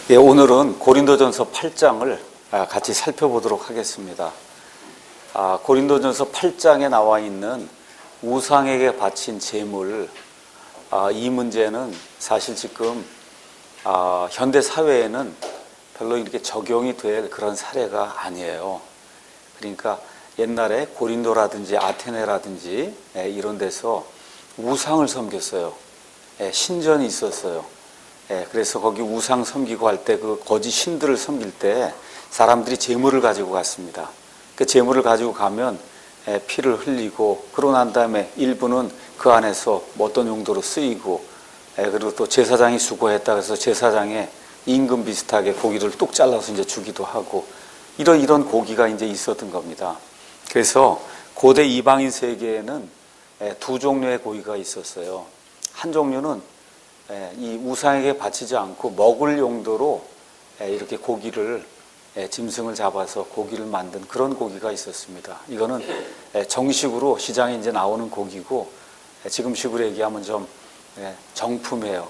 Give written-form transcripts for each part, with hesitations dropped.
예, 오늘은 고린도전서 8장을 같이 살펴보도록 하겠습니다. 고린도전서 8장에 나와 있는 우상에게 바친 제물, 이 문제는 사실 지금 현대 사회에는 별로 이렇게 적용이 될 그런 사례가 아니에요. 그러니까 옛날에 고린도라든지 아테네라든지 이런 데서 우상을 섬겼어요. 신전이 있었어요. 그래서 거기 우상 섬기고 할 때 그 거짓 신들을 섬길 때 사람들이 제물을 가지고 갔습니다. 그 제물을 가지고 가면 피를 흘리고 그러고 난 다음에 일부는 그 안에서 어떤 용도로 쓰이고 그리고 또 제사장이 수고했다 그래서 제사장의 임금 비슷하게 고기를 뚝 잘라서 이제 주기도 하고 이런 고기가 이제 있었던 겁니다. 그래서 고대 이방인 세계에는 두 종류의 고기가 있었어요. 한 종류는 이 우상에게 바치지 않고 먹을 용도로 이렇게 고기를 짐승을 잡아서 고기를 만든 그런 고기가 있었습니다. 이거는 정식으로 시장에 이제 나오는 고기고 지금식으로 얘기하면 좀 정품이에요.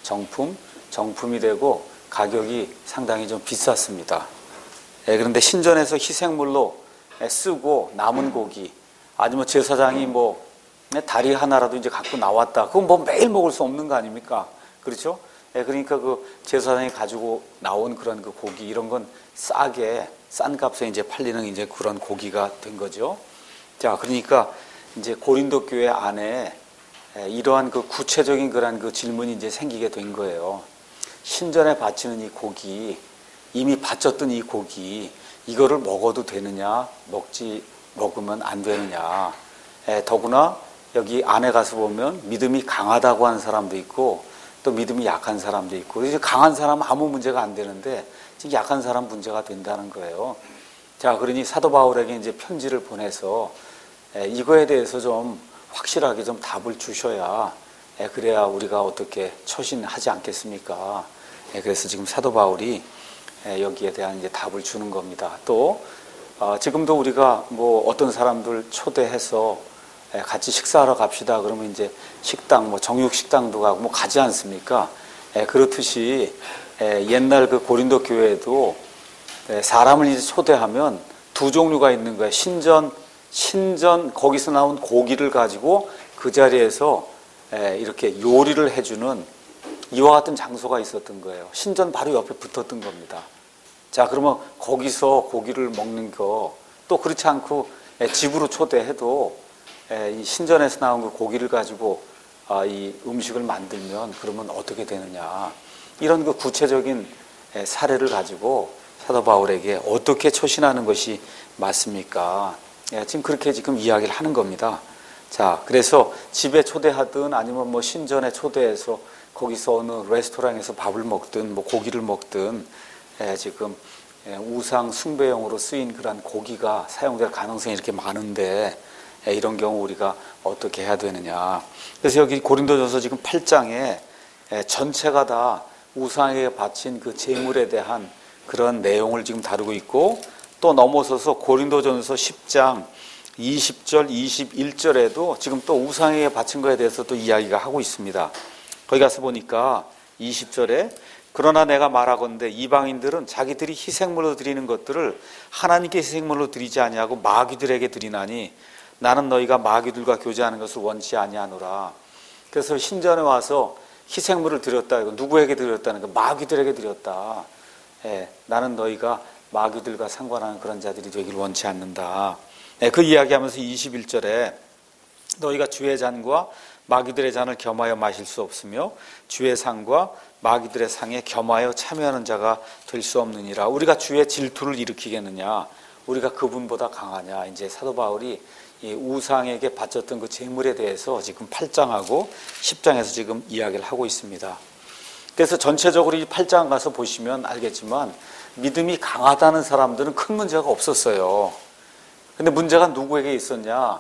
정품이 되고 가격이 상당히 좀 비쌌습니다. 그런데 신전에서 희생물로 쓰고 남은 고기 아니면 제사장이 다리 하나라도 이제 갖고 나왔다. 그건 매일 먹을 수 없는 거 아닙니까? 그렇죠? 그러니까 그 제사장이 가지고 나온 그런 그 고기 이런 건 싸게 싼 값에 이제 팔리는 이제 그런 고기가 된 거죠. 자, 그러니까 이제 고린도 교회 안에 이러한 그 구체적인 그런 그 질문이 이제 생기게 된 거예요. 신전에 바치는 이 고기, 이미 바쳤던 이 고기, 이거를 먹어도 되느냐, 먹으면 안 되느냐. 더구나 여기 안에 가서 보면 믿음이 강하다고 하는 사람도 있고 또 믿음이 약한 사람도 있고 이제 강한 사람은 아무 문제가 안 되는데 지금 약한 사람 문제가 된다는 거예요. 자, 그러니 사도 바울에게 이제 편지를 보내서 이거에 대해서 좀 확실하게 좀 답을 주셔야 그래야 우리가 어떻게 처신하지 않겠습니까? 그래서 지금 사도 바울이 여기에 대한 이제 답을 주는 겁니다. 또 지금도 우리가 어떤 사람들 초대해서 같이 식사하러 갑시다. 그러면 이제 식당, 정육 식당도 가고 가지 않습니까? 그렇듯이 옛날 그 고린도 교회에도 사람을 이제 초대하면 두 종류가 있는 거예요. 신전 거기서 나온 고기를 가지고 그 자리에서 이렇게 요리를 해주는 이와 같은 장소가 있었던 거예요. 신전 바로 옆에 붙었던 겁니다. 자, 그러면 거기서 고기를 먹는 거 또 그렇지 않고 집으로 초대해도 이 신전에서 나온 그 고기를 가지고 이 음식을 만들면 그러면 어떻게 되느냐 이런 그 구체적인 사례를 가지고 사도 바울에게 어떻게 처신하는 것이 맞습니까? 지금 그렇게 지금 이야기를 하는 겁니다. 자, 그래서 집에 초대하든 아니면 신전에 초대해서 거기서 어느 레스토랑에서 밥을 먹든 고기를 먹든 지금 우상 숭배용으로 쓰인 그런 고기가 사용될 가능성이 이렇게 많은데 이런 경우 우리가 어떻게 해야 되느냐. 그래서 여기 고린도전서 지금 8장에 전체가 다 우상에게 바친 그 제물에 대한 그런 내용을 지금 다루고 있고 또 넘어서서 고린도전서 10장 20절, 21절에도 지금 또 우상에게 바친 거에 대해서 또 이야기가 하고 있습니다. 거기 가서 보니까 20절에 그러나 내가 말하건대 이방인들은 자기들이 희생물로 드리는 것들을 하나님께 희생물로 드리지 아니하고 마귀들에게 드리나니 나는 너희가 마귀들과 교제하는 것을 원치 아니하노라. 그래서 신전에 와서 희생물을 드렸다. 이거 누구에게 드렸다는 거? 마귀들에게 드렸다. 나는 너희가 마귀들과 상관하는 그런 자들이 되기를 원치 않는다. 그 이야기하면서 21절에 너희가 주의 잔과 마귀들의 잔을 겸하여 마실 수 없으며 주의 상과 마귀들의 상에 겸하여 참여하는 자가 될 수 없느니라. 우리가 주의 질투를 일으키겠느냐? 우리가 그분보다 강하냐? 이제 사도 바울이 이 우상에게 바쳤던 그 제물에 대해서 지금 8장하고 10장에서 지금 이야기를 하고 있습니다. 그래서 전체적으로 이 8장 가서 보시면 알겠지만 믿음이 강하다는 사람들은 큰 문제가 없었어요. 근데 문제가 누구에게 있었냐?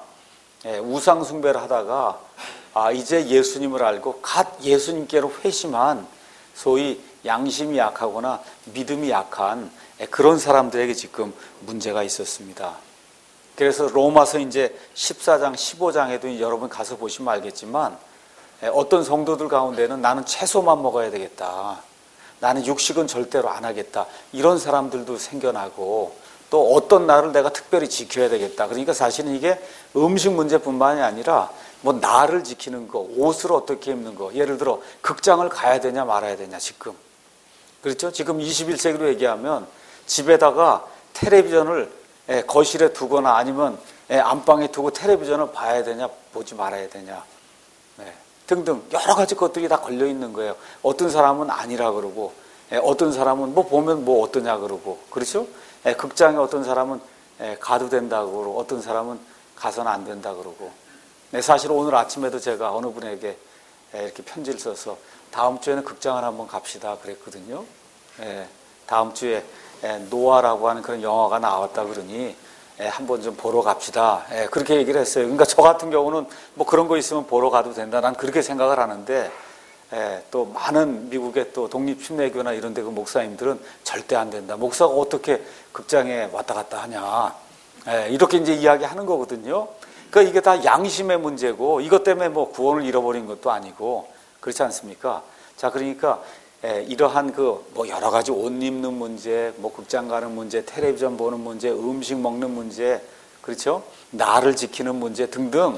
우상 숭배를 하다가 이제 예수님을 알고 갓 예수님께로 회심한 소위 양심이 약하거나 믿음이 약한 그런 사람들에게 지금 문제가 있었습니다. 그래서 로마서 이제 14장, 15장에도 여러분 가서 보시면 알겠지만 어떤 성도들 가운데는 나는 채소만 먹어야 되겠다. 나는 육식은 절대로 안 하겠다. 이런 사람들도 생겨나고 또 어떤 날을 내가 특별히 지켜야 되겠다. 그러니까 사실은 이게 음식 문제뿐만이 아니라 뭐 나를 지키는 거, 옷을 어떻게 입는 거. 예를 들어 극장을 가야 되냐 말아야 되냐 지금. 그렇죠? 지금 21세기로 얘기하면 집에다가 텔레비전을 거실에 두거나 아니면 안방에 두고 텔레비전을 봐야 되냐 보지 말아야 되냐. 네. 등등 여러 가지 것들이 다 걸려 있는 거예요. 어떤 사람은 아니라 그러고 어떤 사람은 뭐 보면 뭐 어떠냐 그러고 그렇죠? 극장에 어떤 사람은 가도 된다고 그러고 어떤 사람은 가서는 안 된다 그러고 사실 오늘 아침에도 제가 어느 분에게 이렇게 편지를 써서 다음 주에는 극장을 한번 갑시다 그랬거든요. 다음 주에 노아라고 하는 그런 영화가 나왔다 그러니 한번 좀 보러 갑시다. 그렇게 얘기를 했어요. 그러니까 저 같은 경우는 뭐 그런 거 있으면 보러 가도 된다. 난 그렇게 생각을 하는데 또 많은 미국의 또 독립침례교나 이런 데 그 목사님들은 절대 안 된다. 목사가 어떻게 극장에 왔다 갔다 하냐. 이렇게 이제 이야기하는 거거든요. 그러니까 이게 다 양심의 문제고 이것 때문에 뭐 구원을 잃어버린 것도 아니고 그렇지 않습니까? 자, 그러니까 이러한 그 뭐 여러 가지 옷 입는 문제, 뭐 극장 가는 문제, 텔레비전 보는 문제, 음식 먹는 문제, 그렇죠? 나를 지키는 문제 등등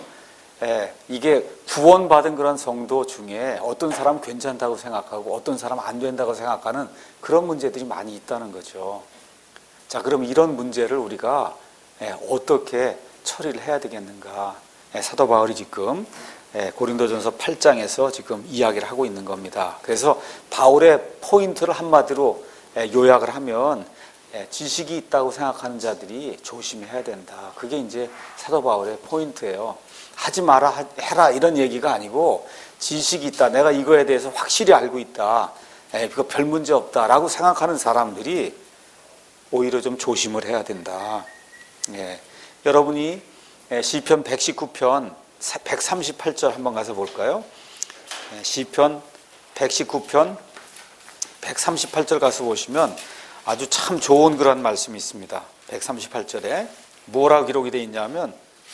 이게 구원받은 그런 성도 중에 어떤 사람은 괜찮다고 생각하고 어떤 사람은 안 된다고 생각하는 그런 문제들이 많이 있다는 거죠. 자, 그럼 이런 문제를 우리가 어떻게 처리를 해야 되겠는가? 사도 바울이 지금 고린도전서 8장에서 지금 이야기를 하고 있는 겁니다. 그래서 바울의 포인트를 한마디로 요약을 하면 지식이 있다고 생각하는 자들이 조심해야 된다. 그게 이제 사도 바울의 포인트예요. 하지 마라, 해라 이런 얘기가 아니고 지식이 있다. 내가 이거에 대해서 확실히 알고 있다. 그거 별 문제 없다라고 생각하는 사람들이 오히려 좀 조심을 해야 된다. 여러분이 시편 119편 138절 한번 가서 볼까요? 시편 119편 138절 가서 보시면 아주 참 좋은 그런 말씀이 있습니다. 138절에 뭐라고 기록이 되어 있냐면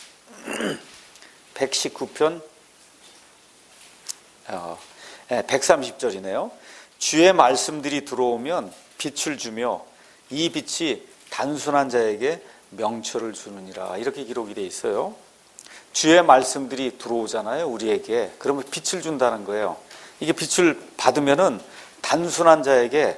119편 130절이네요. 주의 말씀들이 들어오면 빛을 주며 이 빛이 단순한 자에게 명철을 주느니라. 이렇게 기록이 되어 있어요. 주의 말씀들이 들어오잖아요, 우리에게. 그러면 빛을 준다는 거예요. 이게 빛을 받으면은 단순한 자에게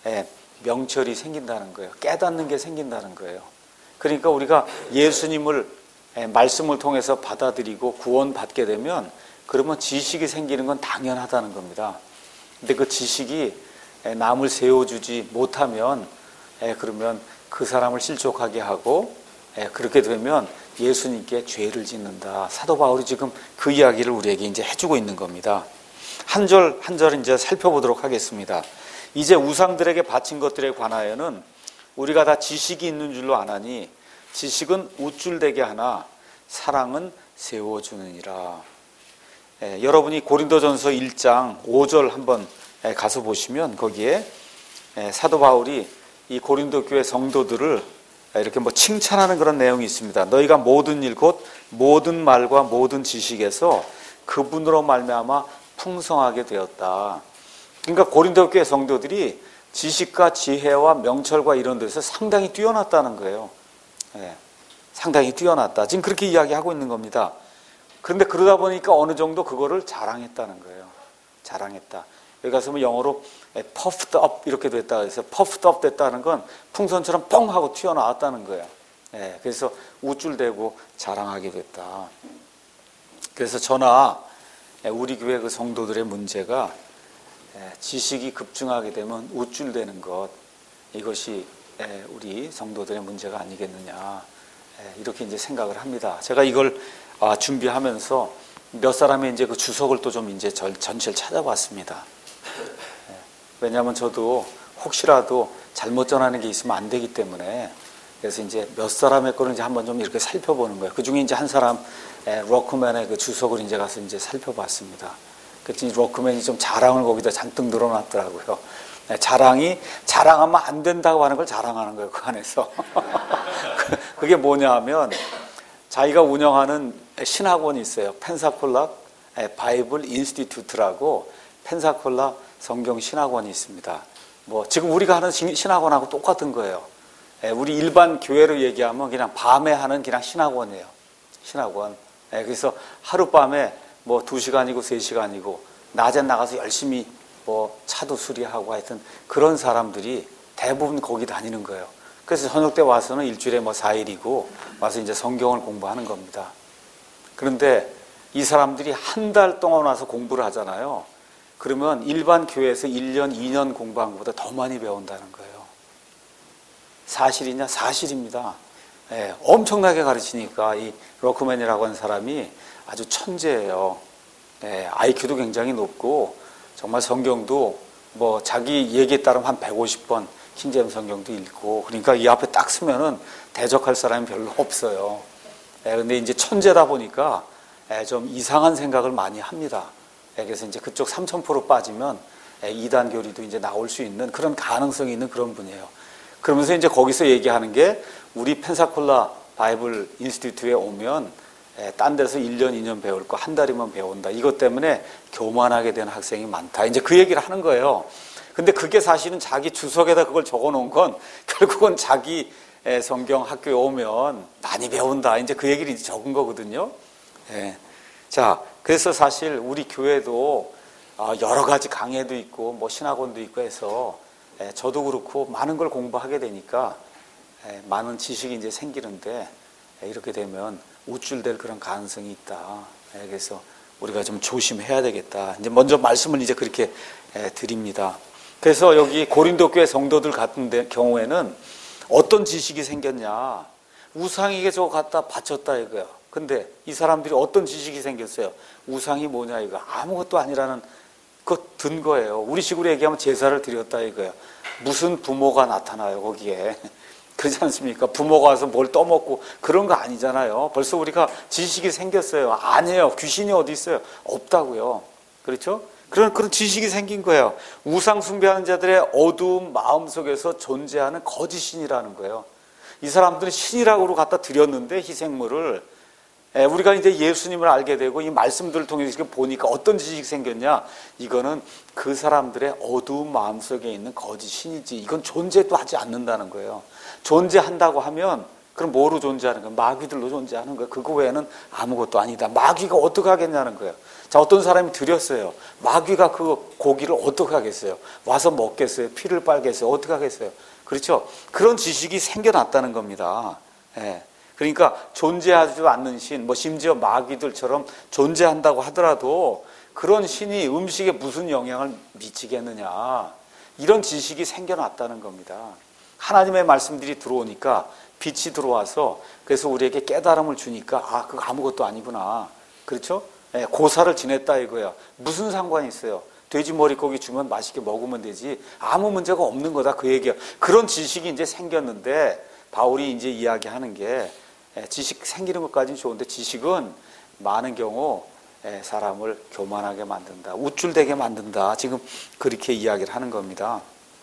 명철이 생긴다는 거예요. 깨닫는 게 생긴다는 거예요. 그러니까 우리가 예수님을 말씀을 통해서 받아들이고 구원받게 되면 그러면 지식이 생기는 건 당연하다는 겁니다. 근데 그 지식이 남을 세워주지 못하면 그러면 그 사람을 실족하게 하고 그렇게 되면 예수님께 죄를 짓는다. 사도 바울이 지금 그 이야기를 우리에게 이제 해주고 있는 겁니다. 한 절 한 절 이제 살펴보도록 하겠습니다. 이제 우상들에게 바친 것들에 관하여는 우리가 다 지식이 있는 줄로 아나니 지식은 우쭐대게 하나 사랑은 세워주느니라. 여러분이 고린도전서 1장 5절 한번 가서 보시면 거기에 사도 바울이 이 고린도 교회 성도들을 이렇게 뭐 칭찬하는 그런 내용이 있습니다. 너희가 모든 일 곧 모든 말과 모든 지식에서 그분으로 말미암아 풍성하게 되었다. 그러니까 고린도 교회 성도들이 지식과 지혜와 명철과 이런 데서 상당히 뛰어났다는 거예요. 상당히 뛰어났다. 지금 그렇게 이야기하고 있는 겁니다. 그런데 그러다 보니까 어느 정도 그거를 자랑했다는 거예요. 자랑했다. 여기 가서 뭐 영어로 puffed up 이렇게 됐다 그래서 puffed up 됐다는 건 풍선처럼 뻥 하고 튀어나왔다는 거예요. 그래서 우쭐대고 자랑하게 됐다. 그래서 저나 우리 교회 그 성도들의 문제가 지식이 급증하게 되면 우쭐대는 것, 이것이 우리 성도들의 문제가 아니겠느냐, 이렇게 이제 생각을 합니다. 제가 이걸 준비하면서 몇 사람의 이제 그 주석을 또 좀 이제 전체를 찾아봤습니다. 왜냐하면 저도 혹시라도 잘못 전하는 게 있으면 안 되기 때문에 그래서 이제 몇 사람의 거를 이제 한번 좀 이렇게 살펴보는 거예요. 그 중에 이제 한 사람 로크맨의 그 주석을 이제 가서 이제 살펴봤습니다. 그랬더니 로크맨이 좀 자랑을 거기다 잔뜩 늘어놨더라고요. 자랑하면 안 된다고 하는 걸 자랑하는 거예요, 그 안에서. 그게 뭐냐 하면 자기가 운영하는 신학원이 있어요. 펜사콜라 바이블 인스티튜트라고 펜사콜라 성경 신학원이 있습니다. 뭐 지금 우리가 하는 신학원하고 똑같은 거예요. 우리 일반 교회로 얘기하면 그냥 밤에 하는 그냥 신학원이에요. 신학원. 그래서 하룻밤에 뭐 2시간이고 3시간이고 낮에 나가서 열심히 뭐 차도 수리하고 하여튼 그런 사람들이 대부분 거기 다니는 거예요. 그래서 저녁 때 와서는 일주일에 뭐 4일이고 와서 이제 성경을 공부하는 겁니다. 그런데 이 사람들이 한 달 동안 와서 공부를 하잖아요. 그러면 일반 교회에서 1년, 2년 공부한 것보다 더 많이 배운다는 거예요. 사실이냐? 사실입니다. 엄청나게 가르치니까 이 로크맨이라고 하는 사람이 아주 천재예요. IQ도 굉장히 높고 정말 성경도 뭐 자기 얘기에 따르면 한 150번 킹제임스 성경도 읽고 그러니까 이 앞에 딱 쓰면은 대적할 사람이 별로 없어요. 근데 이제 천재다 보니까 좀 이상한 생각을 많이 합니다. 그래서 이제 그쪽 3000% 빠지면 이단 교리도 이제 나올 수 있는 그런 가능성이 있는 그런 분이에요. 그러면서 이제 거기서 얘기하는 게 우리 펜사콜라 바이블 인스티튜트에 오면 딴 데서 1년, 2년 배울 거 한 달이면 배운다. 이것 때문에 교만하게 되는 학생이 많다. 이제 그 얘기를 하는 거예요. 근데 그게 사실은 자기 주석에다 그걸 적어 놓은 건 결국은 자기 성경 학교에 오면 많이 배운다. 이제 그 얘기를 적은 거거든요. 자, 그래서 사실 우리 교회도 여러 가지 강해도 있고 뭐 신학원도 있고 해서 저도 그렇고 많은 걸 공부하게 되니까 많은 지식이 이제 생기는데 이렇게 되면 우쭐될 그런 가능성이 있다. 그래서 우리가 좀 조심해야 되겠다. 이제 먼저 말씀을 이제 그렇게 드립니다. 그래서 여기 고린도 교회 성도들 같은 경우에는 어떤 지식이 생겼냐? 우상에게 저거 갖다 바쳤다 이거야. 근데 이 사람들이 어떤 지식이 생겼어요? 우상이 뭐냐 이거 아무것도 아니라는 그 든 거예요. 우리 식으로 얘기하면 제사를 드렸다 이거예요. 무슨 부모가 나타나요 거기에? 그렇지 않습니까? 부모가 와서 뭘 떠먹고 그런 거 아니잖아요. 벌써 우리가 지식이 생겼어요. 아니에요. 귀신이 어디 있어요? 없다고요. 그렇죠? 그런 지식이 생긴 거예요. 우상 숭배하는 자들의 어두운 마음속에서 존재하는 거짓신이라는 거예요. 이 사람들은 신이라고 갖다 드렸는데 희생물을 우리가 이제 예수님을 알게 되고 이 말씀들을 통해서 보니까 어떤 지식이 생겼냐? 이거는 그 사람들의 어두운 마음속에 있는 거짓 신이지. 이건 존재도 하지 않는다는 거예요. 존재한다고 하면 그럼 뭐로 존재하는 거예요? 마귀들로 존재하는 거예요. 그거 외에는 아무것도 아니다. 마귀가 어떻게 하겠냐는 거예요. 자, 어떤 사람이 드렸어요. 마귀가 그 고기를 어떻게 하겠어요? 와서 먹겠어요? 피를 빨겠어요? 어떻게 하겠어요? 그렇죠? 그런 지식이 생겨났다는 겁니다. 그러니까 존재하지 않는 신, 뭐 심지어 마귀들처럼 존재한다고 하더라도 그런 신이 음식에 무슨 영향을 미치겠느냐. 이런 지식이 생겨났다는 겁니다. 하나님의 말씀들이 들어오니까 빛이 들어와서 그래서 우리에게 깨달음을 주니까 그거 아무것도 아니구나. 그렇죠? 고사를 지냈다 이거야. 무슨 상관이 있어요? 돼지 머리고기 주면 맛있게 먹으면 되지. 아무 문제가 없는 거다 그 얘기야. 그런 지식이 이제 생겼는데 바울이 이제 이야기하는 게 지식 생기는 것까지는 좋은데 지식은 많은 경우 사람을 교만하게 만든다. 우쭐대게 만든다. 지금 그렇게 이야기를 하는 겁니다.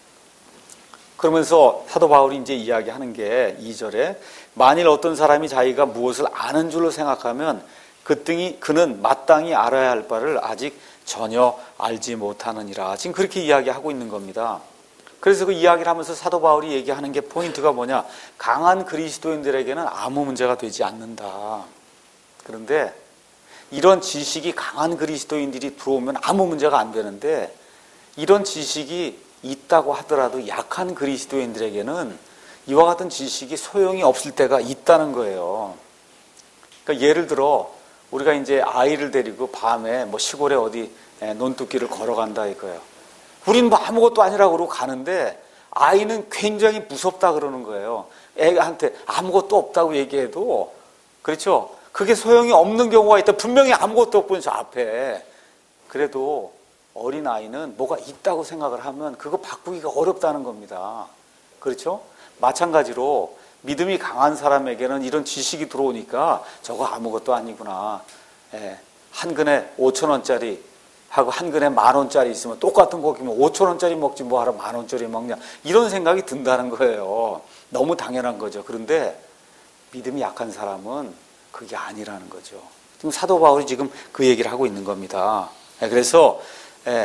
그러면서 사도 바울이 이제 이야기하는 게 2절에 만일 어떤 사람이 자기가 무엇을 아는 줄로 생각하면 그는 마땅히 알아야 할 바를 아직 전혀 알지 못하느니라. 지금 그렇게 이야기하고 있는 겁니다. 그래서 그 이야기를 하면서 사도 바울이 얘기하는 게 포인트가 뭐냐? 강한 그리스도인들에게는 아무 문제가 되지 않는다. 그런데 이런 지식이 강한 그리스도인들이 들어오면 아무 문제가 안 되는데 이런 지식이 있다고 하더라도 약한 그리스도인들에게는 이와 같은 지식이 소용이 없을 때가 있다는 거예요. 그러니까 예를 들어 우리가 이제 아이를 데리고 밤에 뭐 시골에 어디 논뚝길을 걸어간다 이거예요. 우리는 뭐 아무것도 아니라고 그러고 가는데 아이는 굉장히 무섭다 그러는 거예요. 애한테 아무것도 없다고 얘기해도 그렇죠? 그게 소용이 없는 경우가 있다. 분명히 아무것도 없고 저 앞에. 그래도 어린아이는 뭐가 있다고 생각을 하면 그거 바꾸기가 어렵다는 겁니다. 그렇죠? 마찬가지로 믿음이 강한 사람에게는 이런 지식이 들어오니까 저거 아무것도 아니구나. 한 근에 5,000원짜리 하고 한 근에 10,000원짜리 있으면 똑같은 고기면 5,000원짜리 먹지 뭐하러 10,000원짜리 먹냐. 이런 생각이 든다는 거예요. 너무 당연한 거죠. 그런데 믿음이 약한 사람은 그게 아니라는 거죠. 지금 사도 바울이 지금 그 얘기를 하고 있는 겁니다. 그래서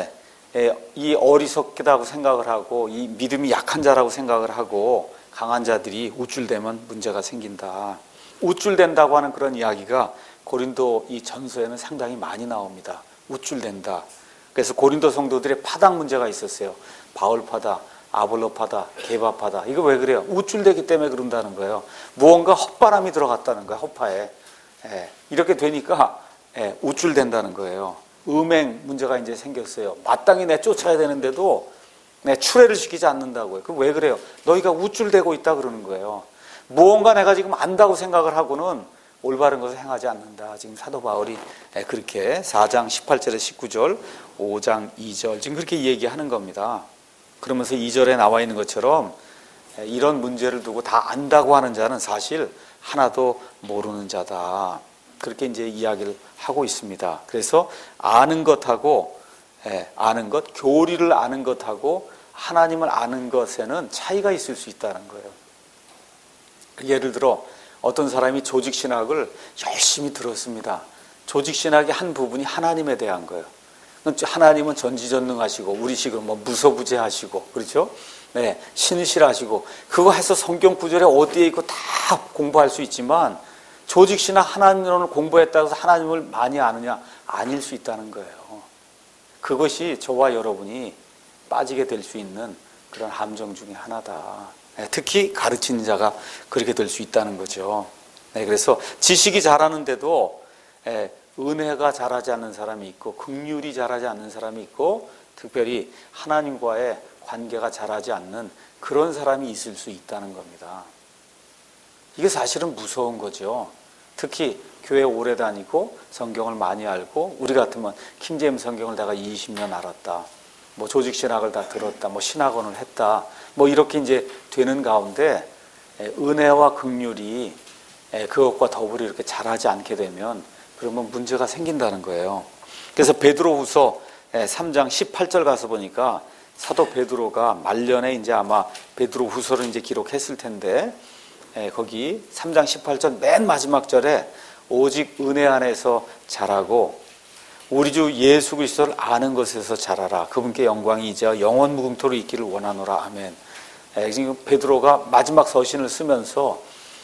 이 어리석다고 생각을 하고 이 믿음이 약한 자라고 생각을 하고 강한 자들이 우쭐대면 문제가 생긴다. 우쭐댄다고 하는 그런 이야기가 고린도 이 전서에는 상당히 많이 나옵니다. 우쭐댄다. 그래서 고린도 성도들의 파당 문제가 있었어요. 바울파다, 아볼로파다, 게바파다. 이거 왜 그래요? 우쭐대기 때문에 그런다는 거예요. 무언가 헛바람이 들어갔다는 거예요. 헛파에. 이렇게 되니까 우쭐댄다는 거예요. 음행 문제가 이제 생겼어요. 마땅히 내쫓아야 되는데도 추례를 시키지 않는다고요. 그럼 왜 그래요? 너희가 우쭐대고 있다 그러는 거예요. 무언가 내가 지금 안다고 생각을 하고는 올바른 것을 행하지 않는다. 지금 사도 바울이 그렇게 4장 18절에 19절, 5장 2절 지금 그렇게 얘기하는 겁니다. 그러면서 2절에 나와 있는 것처럼 이런 문제를 두고 다 안다고 하는 자는 사실 하나도 모르는 자다. 그렇게 이제 이야기를 하고 있습니다. 그래서 아는 것하고 아는 것, 교리를 아는 것하고 하나님을 아는 것에는 차이가 있을 수 있다는 거예요. 예를 들어 어떤 사람이 조직신학을 열심히 들었습니다. 조직신학의 한 부분이 하나님에 대한 거예요. 하나님은 전지전능하시고 우리식으로 뭐 무소부재하시고 그렇죠? 신실하시고 그거 해서 성경 구절에 어디에 있고 다 공부할 수 있지만 조직신학 하나님론을 공부했다고 해서 하나님을 많이 아느냐? 아닐 수 있다는 거예요. 그것이 저와 여러분이 빠지게 될 수 있는 그런 함정 중에 하나다. 특히 가르치는 자가 그렇게 될 수 있다는 거죠. 그래서 지식이 자라는데도 은혜가 자라지 않는 사람이 있고 긍휼이 자라지 않는 사람이 있고 특별히 하나님과의 관계가 자라지 않는 그런 사람이 있을 수 있다는 겁니다. 이게 사실은 무서운 거죠. 특히 교회 오래 다니고 성경을 많이 알고 우리 같으면 킹제임스 성경을 내가 20년 알았다. 뭐 조직신학을 다 들었다. 뭐 신학원을 했다. 뭐 이렇게 이제 되는 가운데 은혜와 긍휼이 그것과 더불어 이렇게 자라지 않게 되면 그러면 문제가 생긴다는 거예요. 그래서 베드로후서 3장 18절 가서 보니까 사도 베드로가 말년에 이제 아마 베드로후서를 이제 기록했을 텐데 거기 3장 18절 맨 마지막 절에 오직 은혜 안에서 자라고 우리 주 예수 그리스도를 아는 것에서 자라라. 그분께 영광이 이제 영원 무궁토로 있기를 원하노라. 아멘. 지금 베드로가 마지막 서신을 쓰면서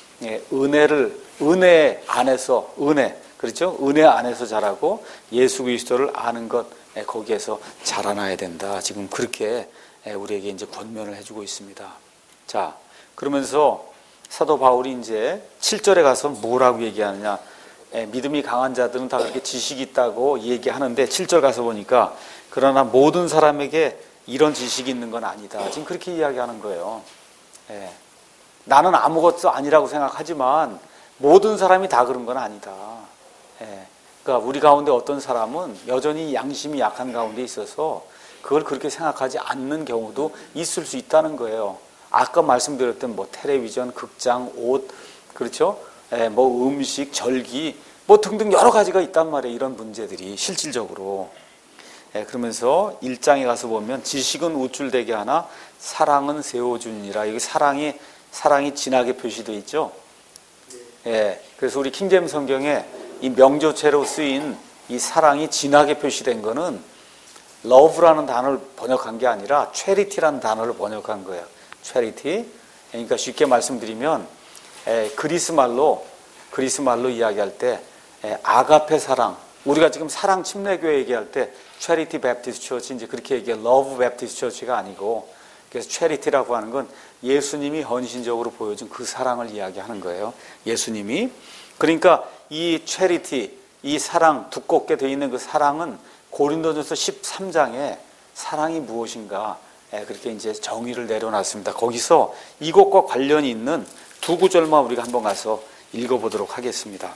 은혜 안에서 그렇죠? 은혜 안에서 자라고 예수 그리스도를 아는 것 거기에서 자라나야 된다. 지금 그렇게 우리에게 이제 권면을 해주고 있습니다. 자, 그러면서 사도 바울이 이제 7절에 가서 뭐라고 얘기하느냐? 믿음이 강한 자들은 다 그렇게 지식이 있다고 얘기하는데 7절 가서 보니까 그러나 모든 사람에게 이런 지식이 있는 건 아니다. 지금 그렇게 이야기하는 거예요. 나는 아무것도 아니라고 생각하지만 모든 사람이 다 그런 건 아니다. 그러니까 우리 가운데 어떤 사람은 여전히 양심이 약한 가운데 있어서 그걸 그렇게 생각하지 않는 경우도 있을 수 있다는 거예요. 아까 말씀드렸던 뭐 텔레비전, 극장, 옷, 그렇죠? 뭐 음식, 절기, 뭐 등등 여러 가지가 있단 말이에요. 이런 문제들이 실질적으로. 그러면서 1장에 가서 보면 지식은 우쭐대게 하나 사랑은 세워주니라. 여기 사랑이 진하게 표시되어 있죠. 그래서 우리 킹제임스 성경에 이 명조체로 쓰인 이 사랑이 진하게 표시된 거는 love라는 단어를 번역한 게 아니라 charity라는 단어를 번역한 거예요. charity. 그러니까 쉽게 말씀드리면 그리스말로 이야기할 때 아가페 사랑, 우리가 지금 사랑 침례교회 얘기할 때 Charity Baptist Church 이제 그렇게 얘기해. Love Baptist Church가 아니고, 그래서 Charity라고 하는 건 예수님이 헌신적으로 보여준 그 사랑을 이야기하는 거예요. 예수님이. 그러니까 이 Charity, 이 사랑, 두껍게 되어 있는 그 사랑은 고린도전서 13장에 사랑이 무엇인가 그렇게 이제 정의를 내려놨습니다. 거기서 이것과 관련이 있는 두 구절만 우리가 한번 가서 읽어보도록 하겠습니다.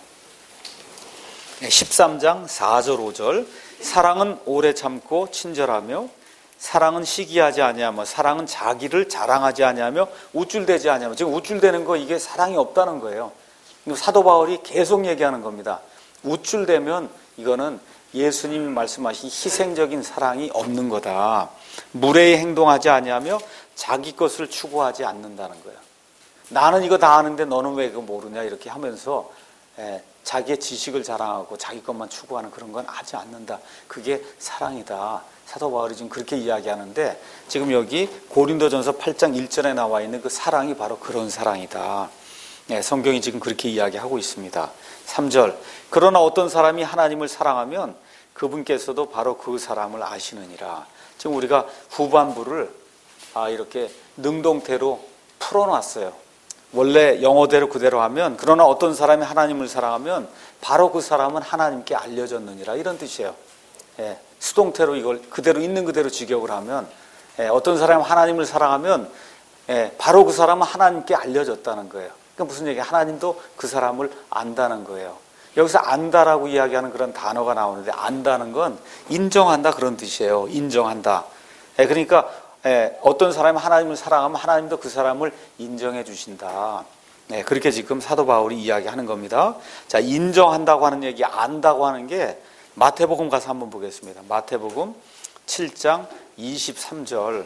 13장 4절 5절 사랑은 오래 참고 친절하며 사랑은 시기하지 아니하며 사랑은 자기를 자랑하지 아니하며 우쭐대지 아니하며 지금 우쭐대는 거 이게 사랑이 없다는 거예요. 사도 바울이 계속 얘기하는 겁니다. 우쭐대면 이거는 예수님이 말씀하신 희생적인 사랑이 없는 거다. 무례히 행동하지 아니하며 자기 것을 추구하지 않는다는 거예요. 나는 이거 다 아는데 너는 왜 그거 모르냐 이렇게 하면서 자기의 지식을 자랑하고 자기 것만 추구하는 그런 건 하지 않는다. 그게 사랑이다. 사도 바울이 지금 그렇게 이야기하는데, 지금 여기 고린도전서 8장 1절에 나와 있는 그 사랑이 바로 그런 사랑이다. 성경이 지금 그렇게 이야기하고 있습니다. 3절, 그러나 어떤 사람이 하나님을 사랑하면 그분께서도 바로 그 사람을 아시느니라. 지금 우리가 후반부를 이렇게 능동태로 풀어놨어요. 원래 영어대로 그대로 하면, 그러나 어떤 사람이 하나님을 사랑하면 바로 그 사람은 하나님께 알려졌느니라, 이런 뜻이에요. 수동태로 이걸 그대로 있는 그대로 직역을 하면, 어떤 사람이 하나님을 사랑하면 바로 그 사람은 하나님께 알려졌다는 거예요. 그러니까 무슨 얘기야? 하나님도 그 사람을 안다는 거예요. 여기서 안다라고 이야기하는 그런 단어가 나오는데, 안다는 건 인정한다 그런 뜻이에요. 인정한다. 그러니까 어떤 사람이 하나님을 사랑하면 하나님도 그 사람을 인정해 주신다. 그렇게 지금 사도 바울이 이야기하는 겁니다. 자, 인정한다고 하는 얘기, 안다고 하는 게 마태복음 가서 한번 보겠습니다. 마태복음 7장 23절.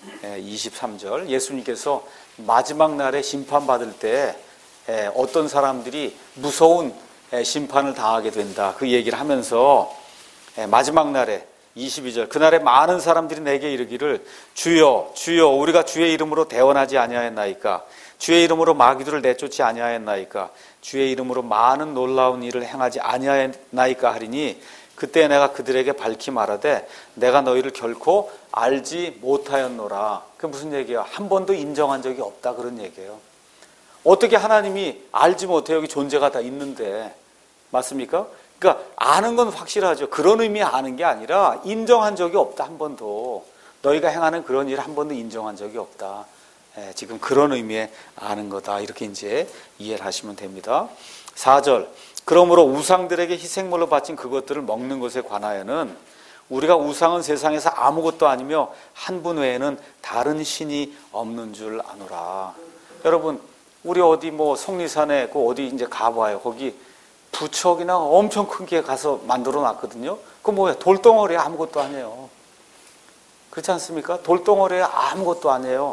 23절. 예수님께서 마지막 날에 심판받을 때 어떤 사람들이 무서운 심판을 당하게 된다, 그 얘기를 하면서 마지막 날에 22절, 그날에 많은 사람들이 내게 이르기를 주여 주여 우리가 주의 이름으로 대언하지 아니하였나이까, 주의 이름으로 마귀들을 내쫓지 아니하였나이까, 주의 이름으로 많은 놀라운 일을 행하지 아니하였나이까 하리니, 그때 내가 그들에게 밝히 말하되 내가 너희를 결코 알지 못하였노라. 그게 무슨 얘기야? 한 번도 인정한 적이 없다, 그런 얘기예요. 어떻게 하나님이 알지 못해요? 여기 존재가 다 있는데. 맞습니까? 그러니까 아는 건 확실하죠. 그런 의미의 아는 게 아니라 인정한 적이 없다, 한 번도. 너희가 행하는 그런 일을 한 번도 인정한 적이 없다. 지금 그런 의미의 아는 거다, 이렇게 이제 이해를 하시면 됩니다. 4절, 그러므로 우상들에게 희생물로 바친 그것들을 먹는 것에 관하여는 우리가 우상은 세상에서 아무것도 아니며 한 분 외에는 다른 신이 없는 줄 아노라. 여러분, 우리 어디 뭐 속리산에 어디 이제 가봐요. 거기 부척이나 엄청 큰 게 가서 만들어 놨거든요. 그 뭐야? 돌덩어리에 아무것도 아니에요. 그렇지 않습니까? 돌덩어리에 아무것도 아니에요.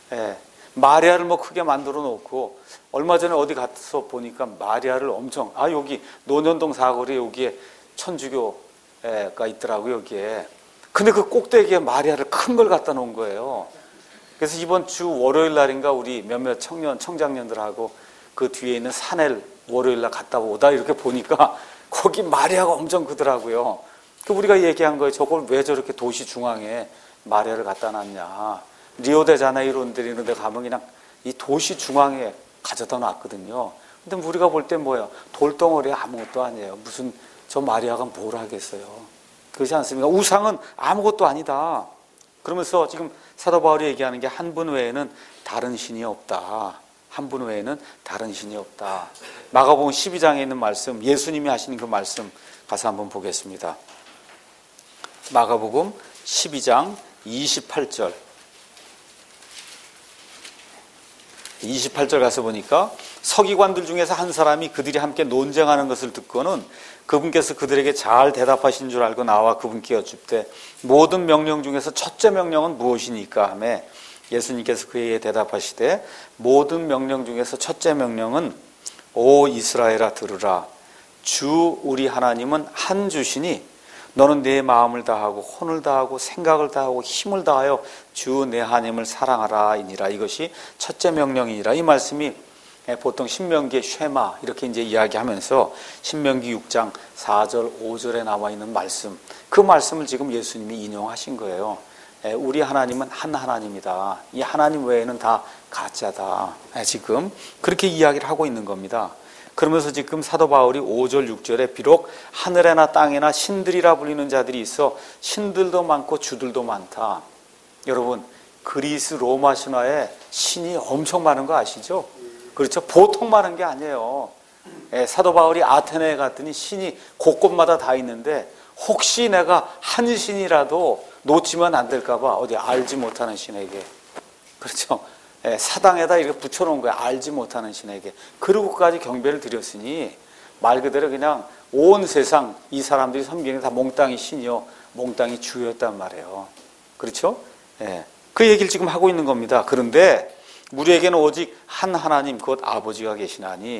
마리아를 뭐 크게 만들어 놓고, 얼마 전에 어디 가서 보니까 마리아를 엄청, 여기 논현동 사거리에 여기에 천주교가 있더라고요, 여기에. 근데 그 꼭대기에 마리아를 큰 걸 갖다 놓은 거예요. 그래서 이번 주 월요일 날인가 우리 몇몇 청장년들하고 그 뒤에 있는 산을 월요일 날 갔다 오다 이렇게 보니까 거기 마리아가 엄청 크더라고요. 그 우리가 얘기한 거예요. 저걸 왜 저렇게 도시 중앙에 마리아를 갖다 놨냐. 리오데자네이로 이런 데 가면 그냥 이 도시 중앙에 가져다 놨거든요. 근데 우리가 볼 때 뭐야? 돌덩어리 아무것도 아니에요. 무슨 저 마리아가 뭘 하겠어요. 그렇지 않습니까? 우상은 아무것도 아니다. 그러면서 지금 사도 바울이 얘기하는 게 한 분 외에는 다른 신이 없다. 한 분 외에는 다른 신이 없다. 마가복음 12장에 있는 말씀, 예수님이 하시는 그 말씀 가서 한번 보겠습니다. 마가복음 12장 28절. 28절 가서 보니까 서기관들 중에서 한 사람이 그들이 함께 논쟁하는 것을 듣고는 그분께서 그들에게 잘 대답하신 줄 알고 나와 그분께 여쭙되 모든 명령 중에서 첫째 명령은 무엇이니까 하매 예수님께서 그에게 대답하시되 모든 명령 중에서 첫째 명령은 오 이스라엘아 들으라. 주 우리 하나님은 한 주시니 너는 내 마음을 다하고 혼을 다하고 생각을 다하고 힘을 다하여 주 내 하나님을 사랑하라 이니라. 이것이 첫째 명령이니라. 이 말씀이 보통 신명기의 쉐마 이렇게 이제 이야기하면서 신명기 6장 4절 5절에 나와 있는 말씀, 그 말씀을 지금 예수님이 인용하신 거예요. 우리 하나님은 한 하나님이다. 이 하나님 외에는 다 가짜다. 지금 그렇게 이야기를 하고 있는 겁니다. 그러면서 지금 사도 바울이 5절 6절에 비록 하늘에나 땅에나 신들이라 불리는 자들이 있어 신들도 많고 주들도 많다. 여러분, 그리스 로마 신화에 신이 엄청 많은 거 아시죠? 그렇죠? 보통 많은 게 아니에요. 사도 바울이 아테네에 갔더니 신이 곳곳마다 다 있는데 혹시 내가 한 신이라도 놓치면 안 될까 봐 어디 알지 못하는 신에게, 그렇죠? 사당에다 이렇게 붙여놓은 거야. 알지 못하는 신에게. 그러고까지 경배를 드렸으니 말 그대로 그냥 온 세상 이 사람들이 섬기는 다 몽땅이 신이요 몽땅이 주였단 말이에요. 그렇죠? 그 얘기를 지금 하고 있는 겁니다. 그런데 우리에게는 오직 한 하나님 곧 아버지가 계시나니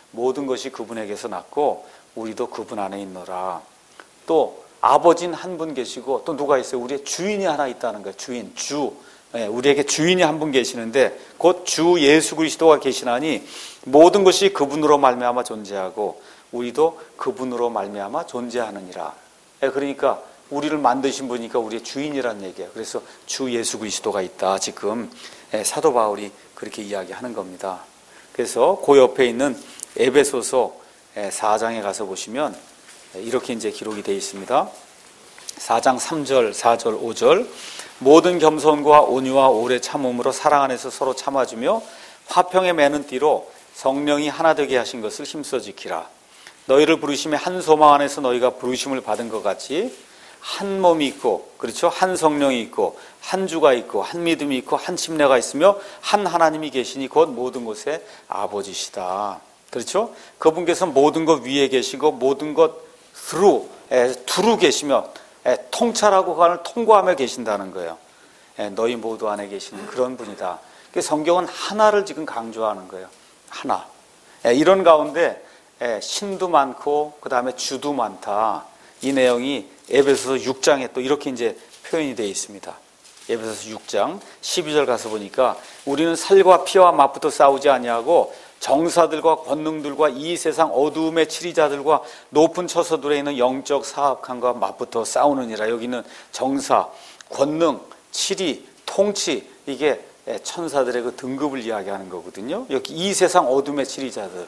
모든 것이 그분에게서 났고 우리도 그분 안에 있노라. 또 아버지는 한 분 계시고 또 누가 있어요? 우리의 주인이 하나 있다는 거예요. 주인, 주. 우리에게 주인이 한 분 계시는데 곧 주 예수 그리스도가 계시나니 모든 것이 그분으로 말미암아 존재하고 우리도 그분으로 말미암아 존재하느니라. 그러니까 우리를 만드신 분이니까 우리의 주인이란 얘기예요. 그래서 주 예수 그리스도가 있다. 지금 사도 바울이 그렇게 이야기하는 겁니다. 그래서 그 옆에 있는 에베소서 4장에 가서 보시면 이렇게 이제 기록이 되어 있습니다. 4장 3절, 4절, 5절 모든 겸손과 온유와 오래 참음으로 사랑 안에서 서로 참아주며 화평에 매는 띠로 성령이 하나 되게 하신 것을 힘써 지키라. 너희를 부르심에 한 소망 안에서 너희가 부르심을 받은 것 같이 한 몸이 있고, 그렇죠? 한 성령이 있고, 한 주가 있고, 한 믿음이 있고, 한 침례가 있으며 한 하나님이 계시니 곧 모든 곳에 아버지시다. 그렇죠? 그분께서 모든 것 위에 계시고 모든 것으로 두루 계시며 통찰하고 그간을 통과하며 계신다는 거예요. 너희 모두 안에 계시는 그런 분이다. 성경은 하나를 지금 강조하는 거예요. 하나. 이런 가운데 신도 많고 그 다음에 주도 많다. 이 내용이 에베소서 6장에 또 이렇게 이제 표현이 되어 있습니다. 에베소서 6장 12절 가서 보니까 우리는 살과 피와 맞붙어 싸우지 아니하고 정사들과 권능들과 이 세상 어두움의 치리자들과 높은 처소들에 있는 영적 사악함과 맞붙어 싸우느니라. 여기는 정사, 권능, 치리, 통치, 이게 천사들의 그 등급을 이야기하는 거거든요. 여기 이 세상 어둠의 치리자들,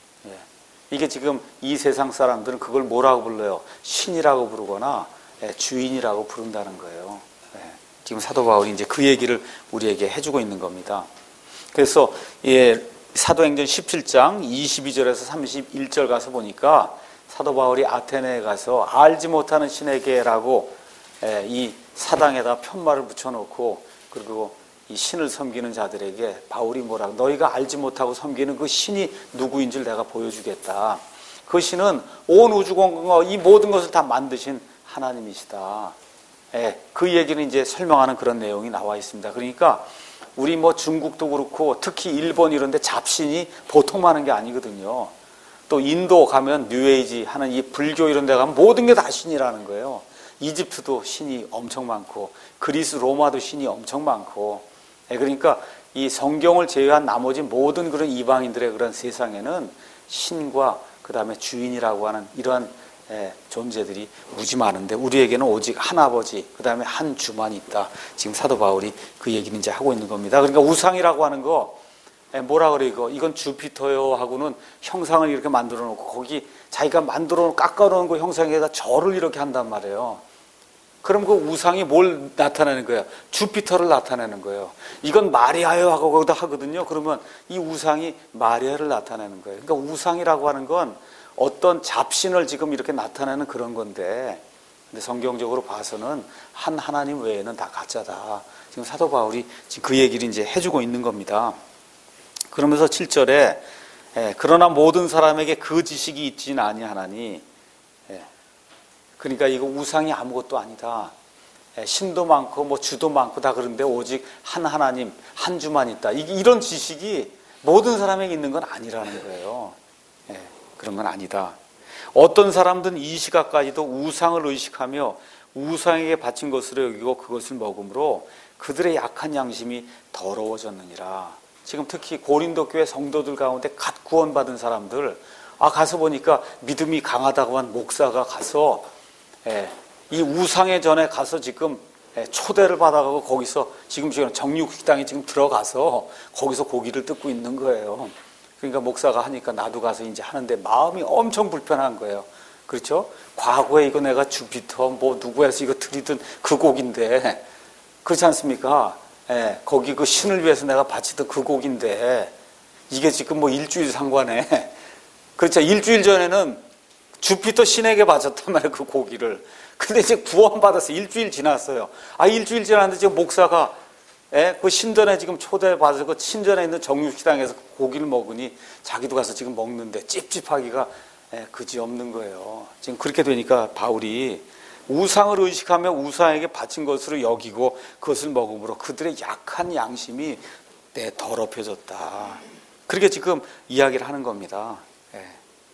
이게 지금 이 세상 사람들은 그걸 뭐라고 불러요? 신이라고 부르거나 주인이라고 부른다는 거예요. 지금 사도 바울이 이제 그 얘기를 우리에게 해주고 있는 겁니다. 그래서 사도행전 17장 22절에서 31절 가서 보니까 사도 바울이 아테네에 가서 알지 못하는 신에게라고 이 사당에다 편말을 붙여놓고 그리고 이 신을 섬기는 자들에게 바울이 뭐라고 너희가 알지 못하고 섬기는 그 신이 누구인 줄 내가 보여주겠다. 그 신은 온 우주공간과 이 모든 것을 다 만드신 하나님이시다. 그 얘기는 이제 설명하는 그런 내용이 나와 있습니다. 그러니까 우리 뭐 중국도 그렇고 특히 일본 이런 데 잡신이 보통 많은 게 아니거든요. 또 인도 가면 뉴에이지 하는 이 불교 이런 데 가면 모든 게 다 신이라는 거예요. 이집트도 신이 엄청 많고 그리스 로마도 신이 엄청 많고 그러니까 이 성경을 제외한 나머지 모든 그런 이방인들의 그런 세상에는 신과 그 다음에 주인이라고 하는 이러한 존재들이 무지 많은데 우리에게는 오직 한 아버지 그 다음에 한 주만 있다. 지금 사도 바울이 그 얘기를 이제 하고 있는 겁니다. 그러니까 우상이라고 하는 거 뭐라 그래 이건 주피터요 하고는 형상을 이렇게 만들어 놓고 거기 자기가 만들어 놓고 깎아 놓은 그 형상에다 절을 이렇게 한단 말이에요. 그럼 그 우상이 뭘 나타내는 거예요? 주피터를 나타내는 거예요. 이건 마리아요 하고 거기다 하거든요. 그러면 이 우상이 마리아를 나타내는 거예요. 그러니까 우상이라고 하는 건 어떤 잡신을 지금 이렇게 나타내는 그런 건데 근데 성경적으로 봐서는 한 하나님 외에는 다 가짜다. 지금 사도 바울이 지금 그 얘기를 이제 해주고 있는 겁니다. 그러면서 7절에 그러나 모든 사람에게 그 지식이 있지는 아니하나니 그러니까 이거 우상이 아무것도 아니다. 신도 많고 뭐 주도 많고 다 그런데 오직 한 하나님 한 주만 있다. 이런 지식이 모든 사람에게 있는 건 아니라는 거예요. 그런 건 아니다. 어떤 사람들은 이 시각까지도 우상을 의식하며 우상에게 바친 것으로 여기고 그것을 먹음으로 그들의 약한 양심이 더러워졌느니라. 지금 특히 고린도 교회 성도들 가운데 갓 구원받은 사람들 가서 보니까 믿음이 강하다고 한 목사가 가서 이 우상의 전에 가서 지금 초대를 받아가고 거기서 지금 정육식당에 지금 들어가서 거기서 고기를 뜯고 있는 거예요. 그러니까 목사가 하니까 나도 가서 이제 하는데 마음이 엄청 불편한 거예요. 그렇죠? 과거에 이거 내가 주피터 뭐 누구에서 이거 드리던 그 곡인데 그렇지 않습니까? 거기 그 신을 위해서 내가 바치던 그 곡인데 이게 지금 뭐 일주일 상관에 그렇죠? 일주일 전에는 주피터 신에게 바쳤단 말이에요. 그 고기를. 근데 이제 구원받아서 일주일 지났어요. 일주일 지났는데 지금 목사가 그 신전에 지금 초대받아서 그 신전에 있는 정육식당에서 고기를 먹으니 자기도 가서 지금 먹는데 찝찝하기가 그지없는 거예요. 지금 그렇게 되니까 바울이 우상을 의식하며 우상에게 바친 것으로 여기고 그것을 먹음으로 그들의 약한 양심이 더럽혀졌다. 그렇게 지금 이야기를 하는 겁니다. 예.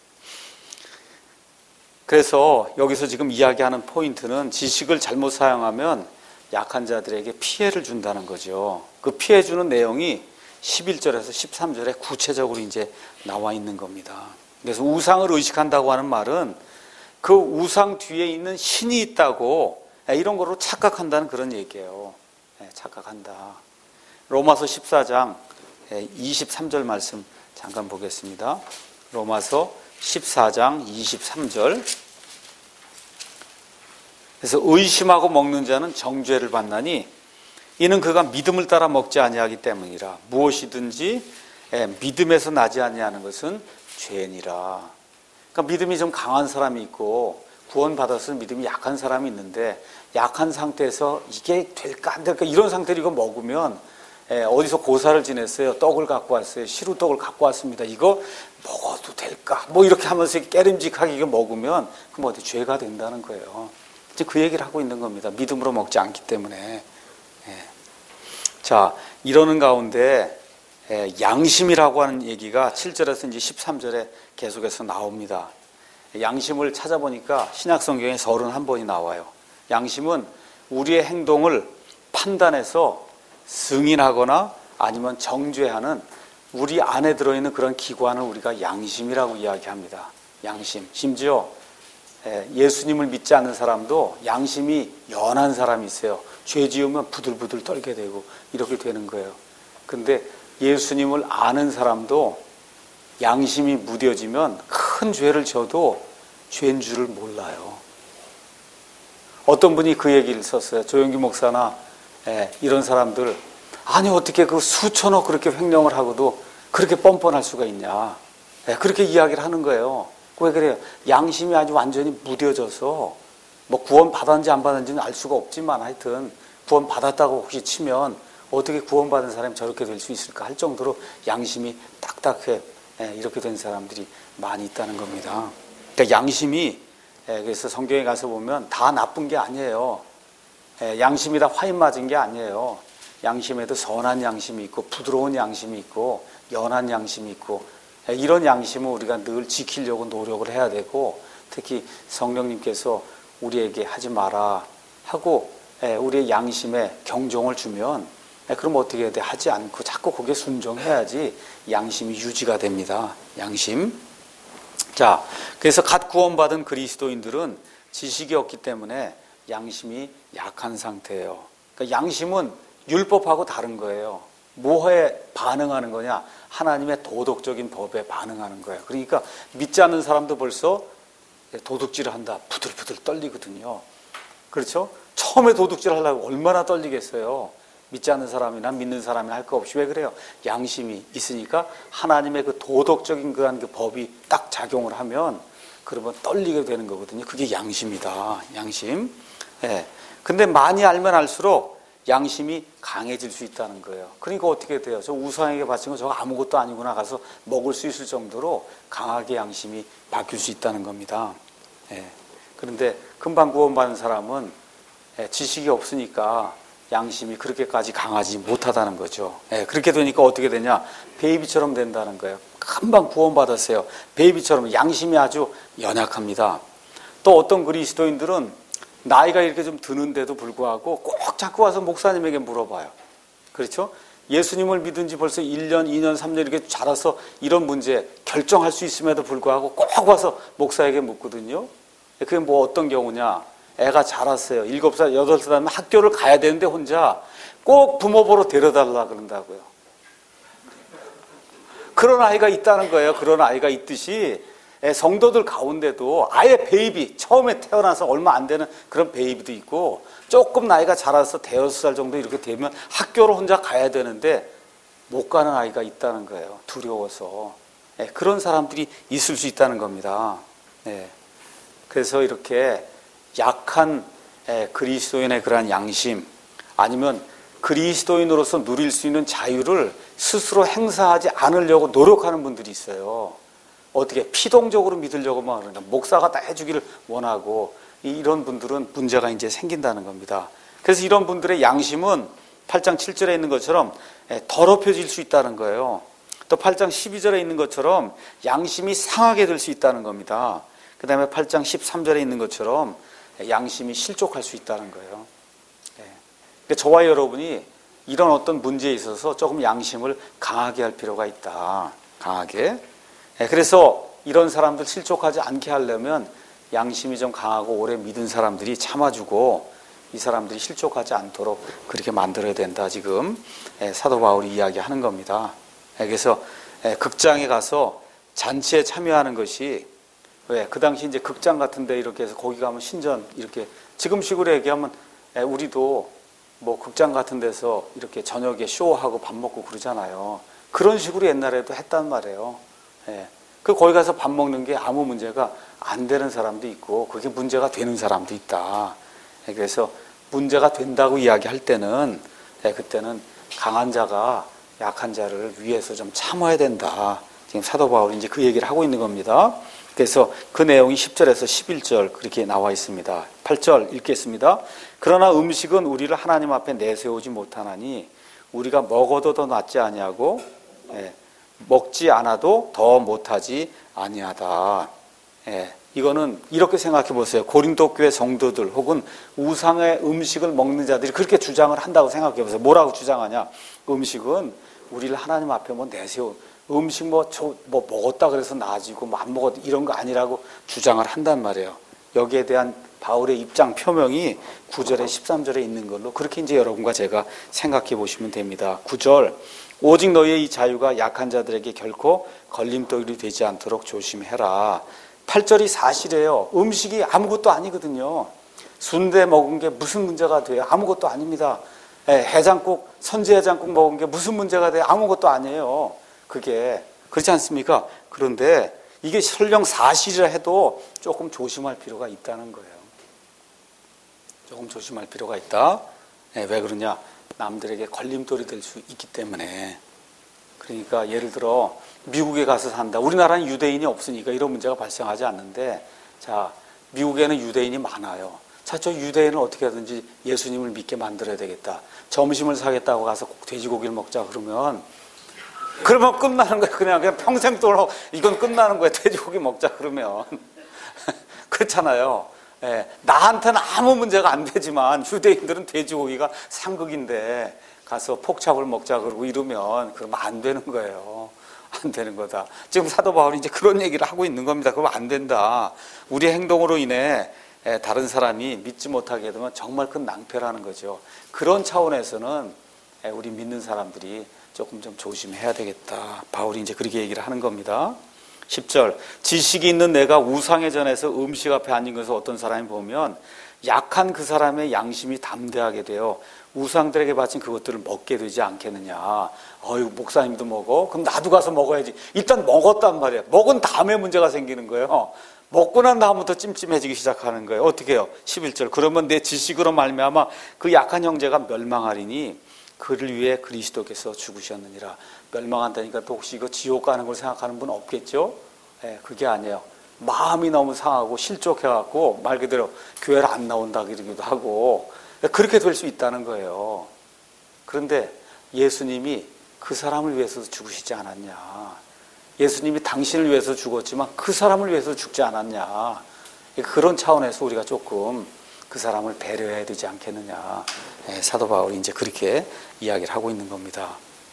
그래서 여기서 지금 이야기하는 포인트는 지식을 잘못 사용하면 약한 자들에게 피해를 준다는 거죠. 그 피해 주는 내용이 11절에서 13절에 구체적으로 이제 나와 있는 겁니다. 그래서 우상을 의식한다고 하는 말은 그 우상 뒤에 있는 신이 있다고 이런 거로 착각한다는 그런 얘기예요. 착각한다. 로마서 14장 23절 말씀 잠깐 보겠습니다. 로마서 14장 23절. 그래서 의심하고 먹는 자는 정죄를 받나니 이는 그가 믿음을 따라 먹지 아니하기 때문이라. 무엇이든지 믿음에서 나지 아니하는 것은 죄니라. 그러니까 믿음이 좀 강한 사람이 있고 구원받아서 믿음이 약한 사람이 있는데 약한 상태에서 이게 될까 안 될까 이런 상태로 이거 먹으면 어디서 고사를 지냈어요. 떡을 갖고 왔어요. 시루떡을 갖고 왔습니다. 이거 먹어도 될까? 뭐 이렇게 하면서 깨름직하게 이거 먹으면 그럼 어디 죄가 된다는 거예요. 이제 그 얘기를 하고 있는 겁니다. 믿음으로 먹지 않기 때문에. 자, 이러는 가운데 양심이라고 하는 얘기가 7절에서 이제 13절에 계속해서 나옵니다. 양심을 찾아보니까 신약성경에 31번이 나와요. 양심은 우리의 행동을 판단해서 승인하거나 아니면 정죄하는 우리 안에 들어있는 그런 기관을 우리가 양심이라고 이야기합니다. 양심. 심지어 예수님을 믿지 않는 사람도 양심이 연한 사람이 있어요. 죄 지으면 부들부들 떨게 되고 이렇게 되는 거예요. 근데 예수님을 아는 사람도 양심이 무뎌지면 큰 죄를 져도 죄인 줄을 몰라요. 어떤 분이 그 얘기를 썼어요. 조영기 목사나 이런 사람들, 아니 어떻게 그 수천억 그렇게 횡령을 하고도 그렇게 뻔뻔할 수가 있냐, 그렇게 이야기를 하는 거예요. 왜 그래요? 양심이 아주 완전히 무뎌져서 뭐 구원 받았는지 안 받았는지는 알 수가 없지만 하여튼 구원 받았다고 혹시 치면 어떻게 구원받은 사람이 저렇게 될 수 있을까 할 정도로 양심이 딱딱해 이렇게 된 사람들이 많이 있다는 겁니다. 그러니까 양심이 그래서 성경에 가서 보면 다 나쁜 게 아니에요. 양심이 다 화인 맞은 게 아니에요. 양심에도 선한 양심이 있고 부드러운 양심이 있고 연한 양심이 있고 이런 양심을 우리가 늘 지키려고 노력을 해야 되고 특히 성령님께서 우리에게 하지 마라 하고 우리의 양심에 경종을 주면 그럼 어떻게 해야 돼? 하지 않고 자꾸 거기에 순종해야지 양심이 유지가 됩니다. 양심. 자, 그래서 갓 구원받은 그리스도인들은 지식이 없기 때문에 양심이 약한 상태예요. 그러니까 양심은 율법하고 다른 거예요. 뭐에 반응하는 거냐? 하나님의 도덕적인 법에 반응하는 거예요. 그러니까 믿지 않는 사람도 벌써 도둑질을 한다. 부들부들 떨리거든요. 그렇죠? 처음에 도둑질 하려고 얼마나 떨리겠어요. 믿지 않는 사람이나 믿는 사람이나 할 거 없이. 왜 그래요? 양심이 있으니까 하나님의 그 도덕적인 그 법이 딱 작용을 하면 그러면 떨리게 되는 거거든요. 그게 양심이다. 양심. 근데 많이 알면 알수록 양심이 강해질 수 있다는 거예요. 그러니까 어떻게 돼요? 저 우상에게 바친 거 저거 아무것도 아니구나 가서 먹을 수 있을 정도로 강하게 양심이 바뀔 수 있다는 겁니다. 그런데 금방 구원받은 사람은 지식이 없으니까 양심이 그렇게까지 강하지 못하다는 거죠. 그렇게 되니까 어떻게 되냐? 베이비처럼 된다는 거예요. 금방 구원받았어요. 베이비처럼 양심이 아주 연약합니다. 또 어떤 그리스도인들은 나이가 이렇게 좀 드는데도 불구하고 꼭 자꾸 와서 목사님에게 물어봐요. 그렇죠? 예수님을 믿은 지 벌써 1년, 2년, 3년 이렇게 자라서 이런 문제 결정할 수 있음에도 불구하고 꼭 와서 목사에게 묻거든요. 그게 뭐 어떤 경우냐? 애가 자랐어요. 7살, 8살 되면 학교를 가야 되는데 혼자 꼭 부모 보러 데려달라 그런다고요. 그런 아이가 있다는 거예요. 그런 아이가 있듯이 성도들 가운데도 아예 베이비, 처음에 태어나서 얼마 안 되는 그런 베이비도 있고 조금 나이가 자라서 대여섯 살 정도 이렇게 되면 학교를 혼자 가야 되는데 못 가는 아이가 있다는 거예요. 두려워서. 그런 사람들이 있을 수 있다는 겁니다. 그래서 이렇게 약한 그리스도인의 그러한 양심 아니면 그리스도인으로서 누릴 수 있는 자유를 스스로 행사하지 않으려고 노력하는 분들이 있어요. 어떻게 피동적으로 믿으려고만 그러냐. 목사가 다 해주기를 원하고 이런 분들은 문제가 이제 생긴다는 겁니다. 그래서 이런 분들의 양심은 8장 7절에 있는 것처럼 더럽혀질 수 있다는 거예요. 또 8장 12절에 있는 것처럼 양심이 상하게 될 수 있다는 겁니다. 그 다음에 8장 13절에 있는 것처럼 양심이 실족할 수 있다는 거예요. 그러니까 저와 여러분이 이런 어떤 문제에 있어서 조금 양심을 강하게 할 필요가 있다. 강하게. 그래서 이런 사람들 실족하지 않게 하려면 양심이 좀 강하고 오래 믿은 사람들이 참아주고 이 사람들이 실족하지 않도록 그렇게 만들어야 된다. 지금 사도 바울이 이야기하는 겁니다. 그래서 극장에 가서 잔치에 참여하는 것이 왜? 그 당시 이제 극장 같은데 이렇게 해서 거기 가면 신전 이렇게 지금식으로 얘기하면 우리도 뭐 극장 같은 데서 이렇게 저녁에 쇼하고 밥 먹고 그러잖아요. 그런 식으로 옛날에도 했단 말이에요. 그 거기 가서 밥 먹는 게 아무 문제가 안 되는 사람도 있고 그게 문제가 되는 사람도 있다. 그래서 문제가 된다고 이야기할 때는 그때는 강한 자가 약한 자를 위해서 좀 참아야 된다. 지금 사도 바울이 이제 그 얘기를 하고 있는 겁니다. 그래서 그 내용이 10절에서 11절 그렇게 나와 있습니다. 8절 읽겠습니다. 그러나 음식은 우리를 하나님 앞에 내세우지 못하나니 우리가 먹어도 더 낫지 아니하고 먹지 않아도 더 못하지 아니하다. 이거는 이렇게 생각해 보세요. 고린도 교회 성도들 혹은 우상의 음식을 먹는 자들이 그렇게 주장을 한다고 생각해 보세요. 뭐라고 주장하냐? 음식은 우리를 하나님 앞에 내세우 음식 먹었다 그래서 나아지고 안 먹었다 이런 거 아니라고 주장을 한단 말이에요. 여기에 대한 바울의 입장 표명이 9절에 13절에 있는 걸로 그렇게 이제 여러분과 제가 생각해 보시면 됩니다. 9절 오직 너희의 이 자유가 약한 자들에게 결코 걸림돌이 되지 않도록 조심해라. 8절이 사실이에요. 음식이 아무것도 아니거든요. 순대 먹은 게 무슨 문제가 돼요? 아무것도 아닙니다. 해장국, 선지해장국 먹은 게 무슨 문제가 돼요? 아무것도 아니에요. 그게 그렇지 않습니까? 그런데 이게 설령 사실이라 해도 조금 조심할 필요가 있다는 거예요. 조금 조심할 필요가 있다. 왜 그러냐? 남들에게 걸림돌이 될 수 있기 때문에. 그러니까 예를 들어 미국에 가서 산다. 우리나라는 유대인이 없으니까 이런 문제가 발생하지 않는데 자, 미국에는 유대인이 많아요. 자, 저 유대인을 어떻게 하든지 예수님을 믿게 만들어야 되겠다. 점심을 사겠다고 가서 꼭 돼지고기를 먹자 그러면 끝나는 거예요. 그냥 평생 동안 이건 끝나는 거예요. 돼지고기 먹자 그러면. 그렇잖아요. 나한테는 아무 문제가 안 되지만 유대인들은 돼지고기가 상극인데 가서 폭찹을 먹자 그러고 이러면 그러면 안 되는 거예요. 안 되는 거다. 지금 사도 바울이 이제 그런 얘기를 하고 있는 겁니다. 그럼 안 된다. 우리 행동으로 인해 다른 사람이 믿지 못하게 되면 정말 큰 낭패라는 거죠. 그런 차원에서는 우리 믿는 사람들이 조금 좀 조심해야 되겠다. 바울이 이제 그렇게 얘기를 하는 겁니다. 10절 지식이 있는 내가 우상의 전에서 음식 앞에 앉은 것을 어떤 사람이 보면 약한 그 사람의 양심이 담대하게 되어 우상들에게 바친 그것들을 먹게 되지 않겠느냐. 목사님도 먹어? 그럼 나도 가서 먹어야지. 일단 먹었단 말이에요. 먹은 다음에 문제가 생기는 거예요. 먹고 난 다음부터 찜찜해지기 시작하는 거예요. 어떻게 해요? 11절 그러면 내 지식으로 말미암아 그 약한 형제가 멸망하리니 그를 위해 그리스도께서 죽으셨느니라. 멸망한다니까 또 혹시 이거 지옥 가는 걸 생각하는 분 없겠죠? 그게 아니에요. 마음이 너무 상하고 실족해갖고 말 그대로 교회를 안 나온다 그러기도 하고 그렇게 될 수 있다는 거예요. 그런데 예수님이 그 사람을 위해서 죽으시지 않았냐. 예수님이 당신을 위해서 죽었지만 그 사람을 위해서 죽지 않았냐. 그런 차원에서 우리가 조금 그 사람을 배려해야 되지 않겠느냐. 사도 바울이 이제 그렇게 이야기를 하고 있는 겁니다.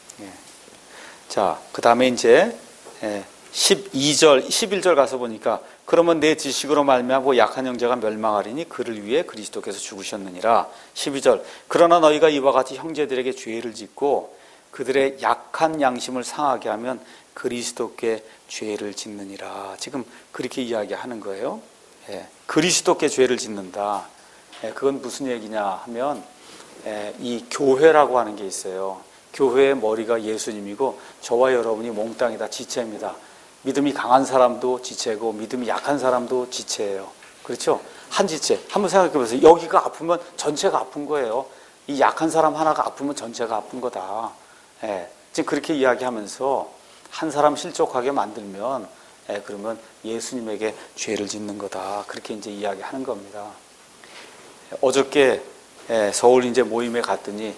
자, 그 다음에 이제 12절, 11절 가서 보니까 그러면 내 지식으로 말미암아 약한 형제가 멸망하리니 그를 위해 그리스도께서 죽으셨느니라. 12절 그러나 너희가 이와 같이 형제들에게 죄를 짓고 그들의 약한 양심을 상하게 하면 그리스도께 죄를 짓느니라. 지금 그렇게 이야기하는 거예요. 그리스도께 죄를 짓는다. 그건 무슨 얘기냐 하면 이 교회라고 하는 게 있어요. 교회의 머리가 예수님이고 저와 여러분이 몽땅이 다 지체입니다. 믿음이 강한 사람도 지체고 믿음이 약한 사람도 지체예요. 그렇죠? 한 지체. 한번 생각해 보세요. 여기가 아프면 전체가 아픈 거예요. 이 약한 사람 하나가 아프면 전체가 아픈 거다. 지금 그렇게 이야기하면서 한 사람 실족하게 만들면 그러면 예수님에게 죄를 짓는 거다. 그렇게 이제 이야기하는 겁니다. 어저께 서울 이제 모임에 갔더니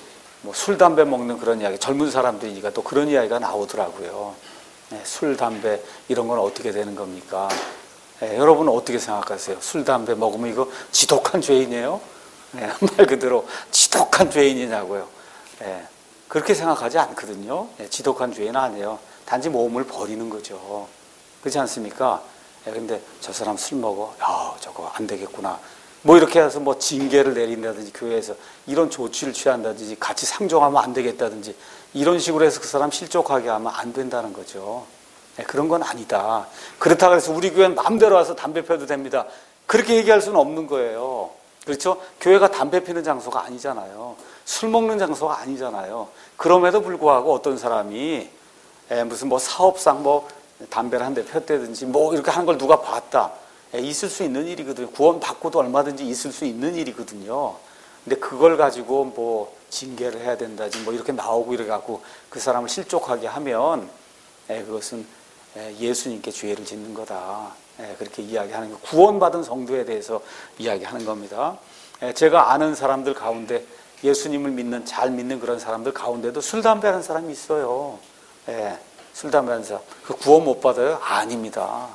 뭐 술, 담배 먹는 그런 이야기, 젊은 사람들이니까 또 그런 이야기가 나오더라고요. 술, 담배 이런 건 어떻게 되는 겁니까? 여러분은 어떻게 생각하세요? 술, 담배 먹으면 이거 지독한 죄인이에요? 말 그대로 지독한 죄인이냐고요. 그렇게 생각하지 않거든요. 지독한 죄인은 아니에요. 단지 몸을 버리는 거죠. 그렇지 않습니까? 근데 저 사람 술 먹어. 야, 저거 안 되겠구나. 뭐 이렇게 해서 뭐 징계를 내린다든지 교회에서 이런 조치를 취한다든지 같이 상종하면 안 되겠다든지 이런 식으로 해서 그 사람 실족하게 하면 안 된다는 거죠. 그런 건 아니다. 그렇다고 해서 우리 교회는 마음대로 와서 담배 펴도 됩니다. 그렇게 얘기할 수는 없는 거예요. 그렇죠? 교회가 담배 피는 장소가 아니잖아요. 술 먹는 장소가 아니잖아요. 그럼에도 불구하고 어떤 사람이 무슨 뭐 사업상 뭐 담배를 한 대 폈다든지 뭐 이렇게 하는 걸 누가 봤다. 있을 수 있는 일이거든요. 구원 받고도 얼마든지 있을 수 있는 일이거든요. 근데 그걸 가지고 뭐 징계를 해야 된다지 뭐 이렇게 나오고 이래 갖고 그 사람을 실족하게 하면 그것은 예수님께 죄를 짓는 거다. 그렇게 이야기하는 거. 구원받은 성도에 대해서 이야기하는 겁니다. 제가 아는 사람들 가운데 예수님을 믿는 잘 믿는 그런 사람들 가운데도 술 담배 하는 사람이 있어요. 술 담배 하는 사람. 그 구원 못 받아요? 아닙니다.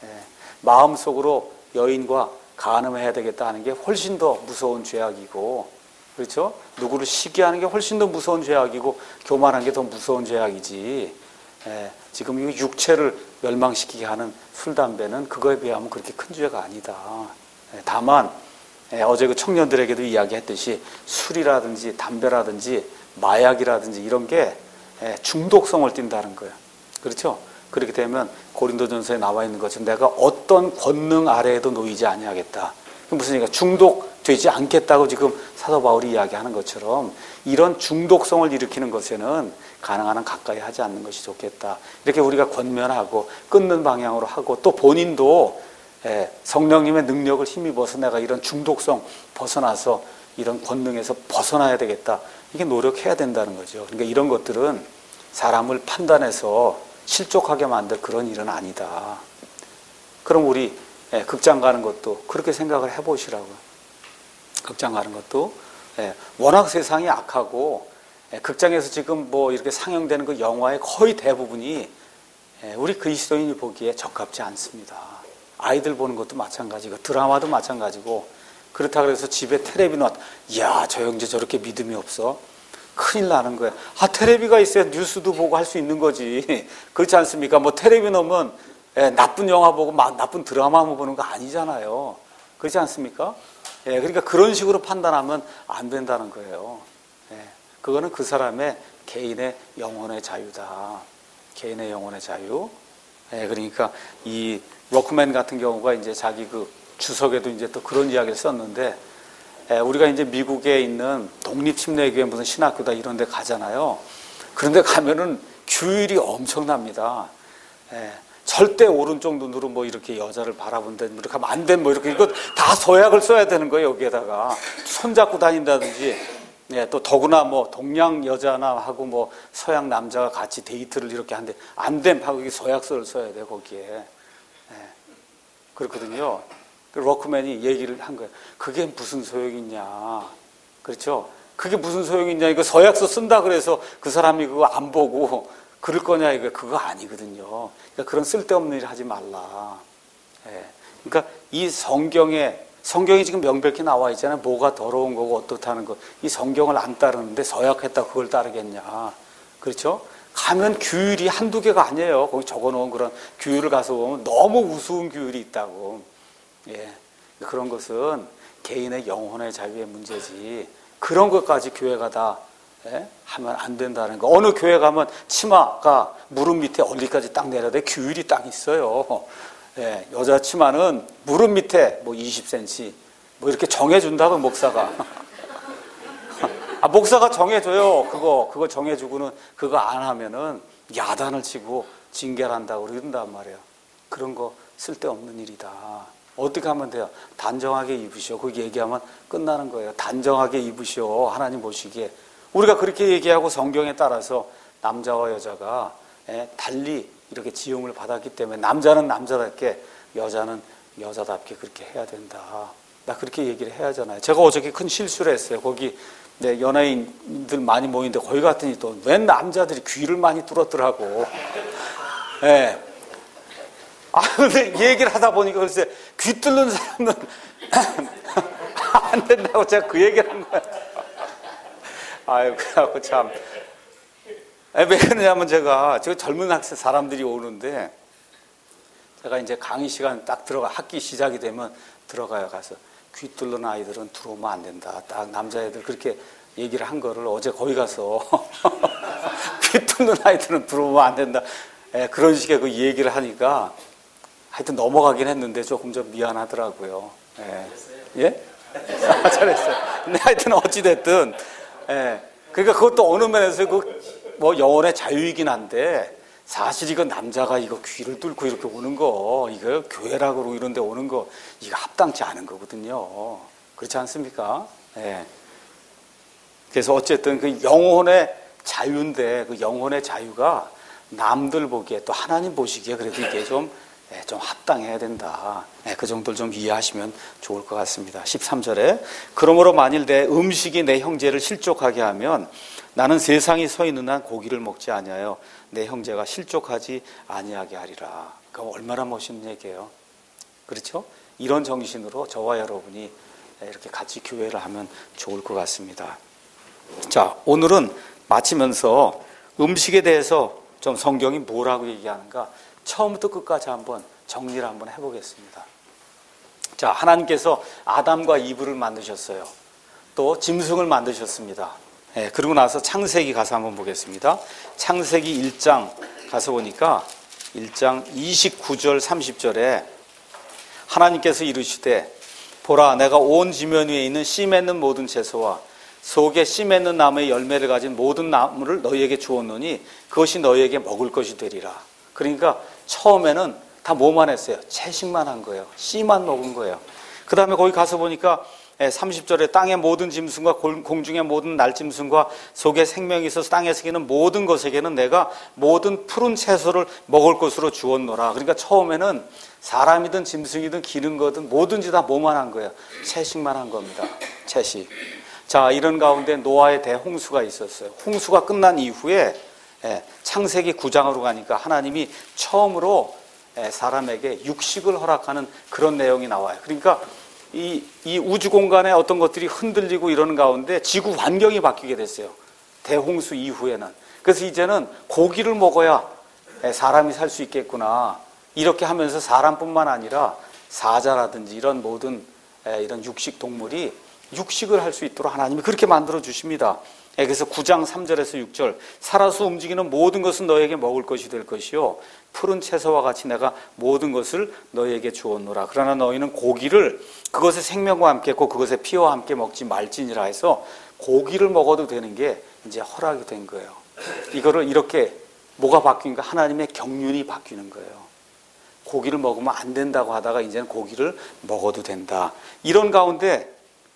마음속으로 여인과 간음해야 되겠다 하는 게 훨씬 더 무서운 죄악이고, 그렇죠? 누구를 시기하는 게 훨씬 더 무서운 죄악이고 교만한 게 더 무서운 죄악이지. 지금 이 육체를 멸망시키게 하는 술, 담배는 그거에 비하면 그렇게 큰 죄가 아니다. 다만 어제 그 청년들에게도 이야기했듯이 술이라든지 담배라든지 마약이라든지 이런 게 중독성을 띈다는 거예요. 그렇죠? 그렇게 되면 고린도전서에 나와 있는 것처럼 내가 어떤 권능 아래에도 놓이지 아니하겠다. 무슨 얘기가 중독되지 않겠다고 지금 사도 바울이 이야기하는 것처럼 이런 중독성을 일으키는 것에는 가능한 한 가까이 하지 않는 것이 좋겠다. 이렇게 우리가 권면하고 끊는 방향으로 하고 또 본인도 성령님의 능력을 힘입어서 내가 이런 중독성 벗어나서 이런 권능에서 벗어나야 되겠다. 이게 노력해야 된다는 거죠. 그러니까 이런 것들은 사람을 판단해서 실족하게 만들 그런 일은 아니다. 그럼 우리 극장 가는 것도 그렇게 생각을 해보시라고요. 극장 가는 것도 워낙 세상이 악하고 극장에서 지금 뭐 이렇게 상영되는 그 영화의 거의 대부분이 우리 그리스도인이 보기에 적합지 않습니다. 아이들 보는 것도 마찬가지고 드라마도 마찬가지고 그렇다고 해서 집에 텔레비 놨다. 이야, 저 형제 저렇게 믿음이 없어? 큰일 나는 거야. 텔레비가 있어야 뉴스도 보고 할 수 있는 거지. 그렇지 않습니까? 뭐 텔레비 놓으면 나쁜 영화 보고 나쁜 드라마 보는 거 아니잖아요. 그렇지 않습니까? 그러니까 그런 식으로 판단하면 안 된다는 거예요. 그거는 그 사람의 개인의 영혼의 자유다. 개인의 영혼의 자유. 그러니까 이 워크맨 같은 경우가 이제 자기 그 주석에도 이제 또 그런 이야기를 썼는데 우리가 이제 미국에 있는 독립침례교회 무슨 신학교다 이런 데 가잖아요. 그런데 가면은 규율이 엄청납니다. 절대 오른쪽 눈으로 뭐 이렇게 여자를 바라본다, 이렇게 하면 안 돼, 뭐 이렇게 이거 다 서약을 써야 되는 거예요. 여기에다가 손잡고 다닌다든지, 또 더구나 뭐 동양 여자나 하고 뭐 서양 남자가 같이 데이트를 이렇게 하는데 안 됨 하고 서약서를 써야 돼 거기에. 그렇거든요. 워크맨이 얘기를 한 거예요. 그게 무슨 소용이 있냐. 그렇죠? 그게 무슨 소용이 있냐. 이거 서약서 쓴다 그래서 그 사람이 그거 안 보고 그럴 거냐. 이거 그거 아니거든요. 그러니까 그런 쓸데없는 일 하지 말라. 그러니까 이 성경이 지금 명백히 나와 있잖아요. 뭐가 더러운 거고 어떻다는 거. 이 성경을 안 따르는데 서약했다 그걸 따르겠냐. 그렇죠? 가면 규율이 한두 개가 아니에요. 거기 적어놓은 그런 규율을 가서 보면 너무 우스운 규율이 있다고. 그런 것은 개인의 영혼의 자유의 문제지. 그런 것까지 교회가 다 하면 안 된다는 거. 어느 교회 가면 치마가 무릎 밑에 얼리까지 딱 내려야 돼. 규율이 딱 있어요. 여자 치마는 무릎 밑에 뭐 20cm 뭐 이렇게 정해준다고 목사가. 목사가 정해줘요. 그거 정해주고는 그거 안 하면은 야단을 치고 징계를 한다고 그런단 말이에요. 그런 거 쓸데없는 일이다. 어떻게 하면 돼요? 단정하게 입으시오. 그렇게 얘기하면 끝나는 거예요. 단정하게 입으시오. 하나님 보시기에. 우리가 그렇게 얘기하고 성경에 따라서 남자와 여자가 달리 이렇게 지음을 받았기 때문에 남자는 남자답게 여자는 여자답게 그렇게 해야 된다. 나 그렇게 얘기를 해야 하잖아요. 제가 어저께 큰 실수를 했어요. 거기 네, 연예인들 많이 모이는데 거기 갔더니 또 웬 남자들이 귀를 많이 뚫었더라고. 예. 근데 얘기를 하다 보니까 글쎄 귀 뚫는 사람은 안 된다고 제가 그 얘기를 한 거예요. 그래갖고 참. 왜 그러냐면 제가 젊은 학생 사람들이 오는데 제가 이제 강의 시간 딱 학기 시작이 되면 들어가요. 가서 귀 뚫는 아이들은 들어오면 안 된다. 딱 남자애들 그렇게 얘기를 한 거를 어제 거기 가서 귀 뚫는 아이들은 들어오면 안 된다. 그런 식의 그 얘기를 하니까 하여튼 넘어가긴 했는데 조금 좀 미안하더라고요. 예? 잘했어요. 근데 하여튼 어찌됐든, 그러니까 그것도 어느 면에서 뭐 영혼의 자유이긴 한데 사실 이거 남자가 이거 귀를 뚫고 이렇게 오는 거, 이거 교회라고 그러고 이런 데 오는 거, 이거 합당치 않은 거거든요. 그렇지 않습니까? 그래서 어쨌든 그 영혼의 자유인데 그 영혼의 자유가 남들 보기에 또 하나님 보시기에 그래도 이게 좀 합당해야 된다. 그 정도를 좀 이해하시면 좋을 것 같습니다. 13절에 그러므로 만일 내 음식이 내 형제를 실족하게 하면 나는 세상이 서 있는 한 고기를 먹지 아니하여 내 형제가 실족하지 아니하게 하리라. 그거 얼마나 멋있는 얘기예요. 그렇죠? 이런 정신으로 저와 여러분이 이렇게 같이 교회를 하면 좋을 것 같습니다. 자, 오늘은 마치면서 음식에 대해서 좀 성경이 뭐라고 얘기하는가 처음부터 끝까지 한번 정리를 한번 해보겠습니다. 자, 하나님께서 아담과 이브를 만드셨어요. 또 짐승을 만드셨습니다. 그러고 나서 창세기 가서 한번 보겠습니다. 창세기 1장 가서 보니까 1장 29절 30절에 하나님께서 이르시되 보라 내가 온 지면 위에 있는 씨 맺는 모든 채소와 속에 씨 맺는 나무의 열매를 가진 모든 나무를 너희에게 주었노니 그것이 너희에게 먹을 것이 되리라. 그러니까 처음에는 다 뭐만 했어요? 채식만 한 거예요. 씨만 먹은 거예요. 그 다음에 거기 가서 보니까 30절에 땅의 모든 짐승과 공중의 모든 날짐승과 속에 생명이 있어서 땅에 새기는 모든 것에게는 내가 모든 푸른 채소를 먹을 것으로 주었노라. 그러니까 처음에는 사람이든 짐승이든 기는 거든 뭐든지 다 뭐만 한 거예요? 채식만 한 겁니다. 채식. 자, 이런 가운데 노아의 대홍수가 있었어요. 홍수가 끝난 이후에 창세기 9장으로 가니까 하나님이 처음으로 사람에게 육식을 허락하는 그런 내용이 나와요. 그러니까 이 우주 공간에 어떤 것들이 흔들리고 이러는 가운데 지구 환경이 바뀌게 됐어요. 대홍수 이후에는. 그래서 이제는 고기를 먹어야 사람이 살 수 있겠구나. 이렇게 하면서 사람뿐만 아니라 사자라든지 이런 모든 이런 육식 동물이 육식을 할 수 있도록 하나님이 그렇게 만들어 주십니다. 그래서 9장 3절에서 6절 살아서 움직이는 모든 것은 너에게 먹을 것이 될 것이요 푸른 채소와 같이 내가 모든 것을 너에게 주었노라. 그러나 너희는 고기를 그것의 생명과 함께 했고 그것의 피와 함께 먹지 말지니라 해서 고기를 먹어도 되는 게 이제 허락이 된 거예요. 이거를 이렇게 뭐가 바뀌니까 하나님의 경륜이 바뀌는 거예요. 고기를 먹으면 안 된다고 하다가 이제는 고기를 먹어도 된다. 이런 가운데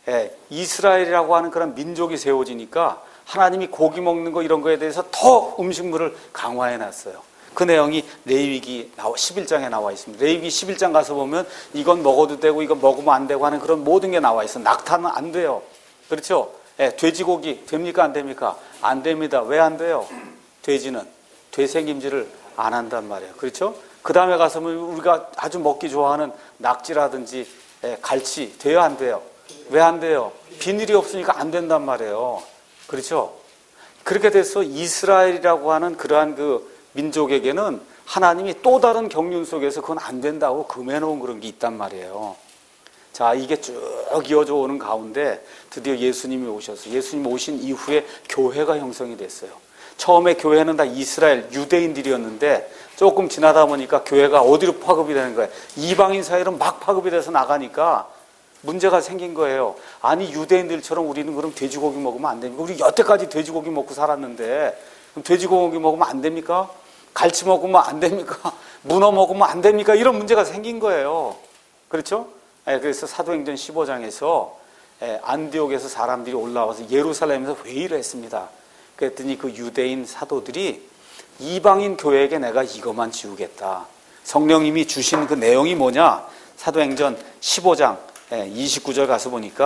이스라엘이라고 하는 그런 민족이 세워지니까 하나님이 고기 먹는 거 이런 거에 대해서 더 음식물을 강화해 놨어요. 그 내용이 레위기 11장에 나와 있습니다. 레위기 11장 가서 보면 이건 먹어도 되고 이건 먹으면 안 되고 하는 그런 모든 게 나와 있어요. 낙타는 안 돼요. 그렇죠? 돼지고기 됩니까 안 됩니까? 안 됩니다. 왜 안 돼요? 돼지는 되새김질을 안 한단 말이에요. 그렇죠? 그 다음에 가서 우리가 아주 먹기 좋아하는 낙지라든지 갈치 돼요 안 돼요? 왜 안 돼요? 비늘이 없으니까 안 된단 말이에요. 그렇죠? 그렇게 돼서 이스라엘이라고 하는 그러한 그 민족에게는 하나님이 또 다른 경륜 속에서 그건 안 된다고 금해놓은 그런 게 있단 말이에요. 자, 이게 쭉 이어져 오는 가운데 드디어 예수님이 오셨어요. 예수님 오신 이후에 교회가 형성이 됐어요. 처음에 교회는 다 이스라엘 유대인들이었는데 조금 지나다 보니까 교회가 어디로 파급이 되는 거예요? 이방인 사이로 막 파급이 돼서 나가니까 문제가 생긴 거예요. 아니 유대인들처럼 우리는 그럼 돼지고기 먹으면 안 됩니까? 우리 여태까지 돼지고기 먹고 살았는데 그럼 돼지고기 먹으면 안 됩니까? 갈치 먹으면 안 됩니까? 문어 먹으면 안 됩니까? 이런 문제가 생긴 거예요. 그렇죠? 그래서 사도행전 15장에서 안디옥에서 사람들이 올라와서 예루살렘에서 회의를 했습니다. 그랬더니 그 유대인 사도들이 이방인 교회에게 내가 이것만 지우겠다. 성령님이 주신 그 내용이 뭐냐? 사도행전 15장 29절 가서 보니까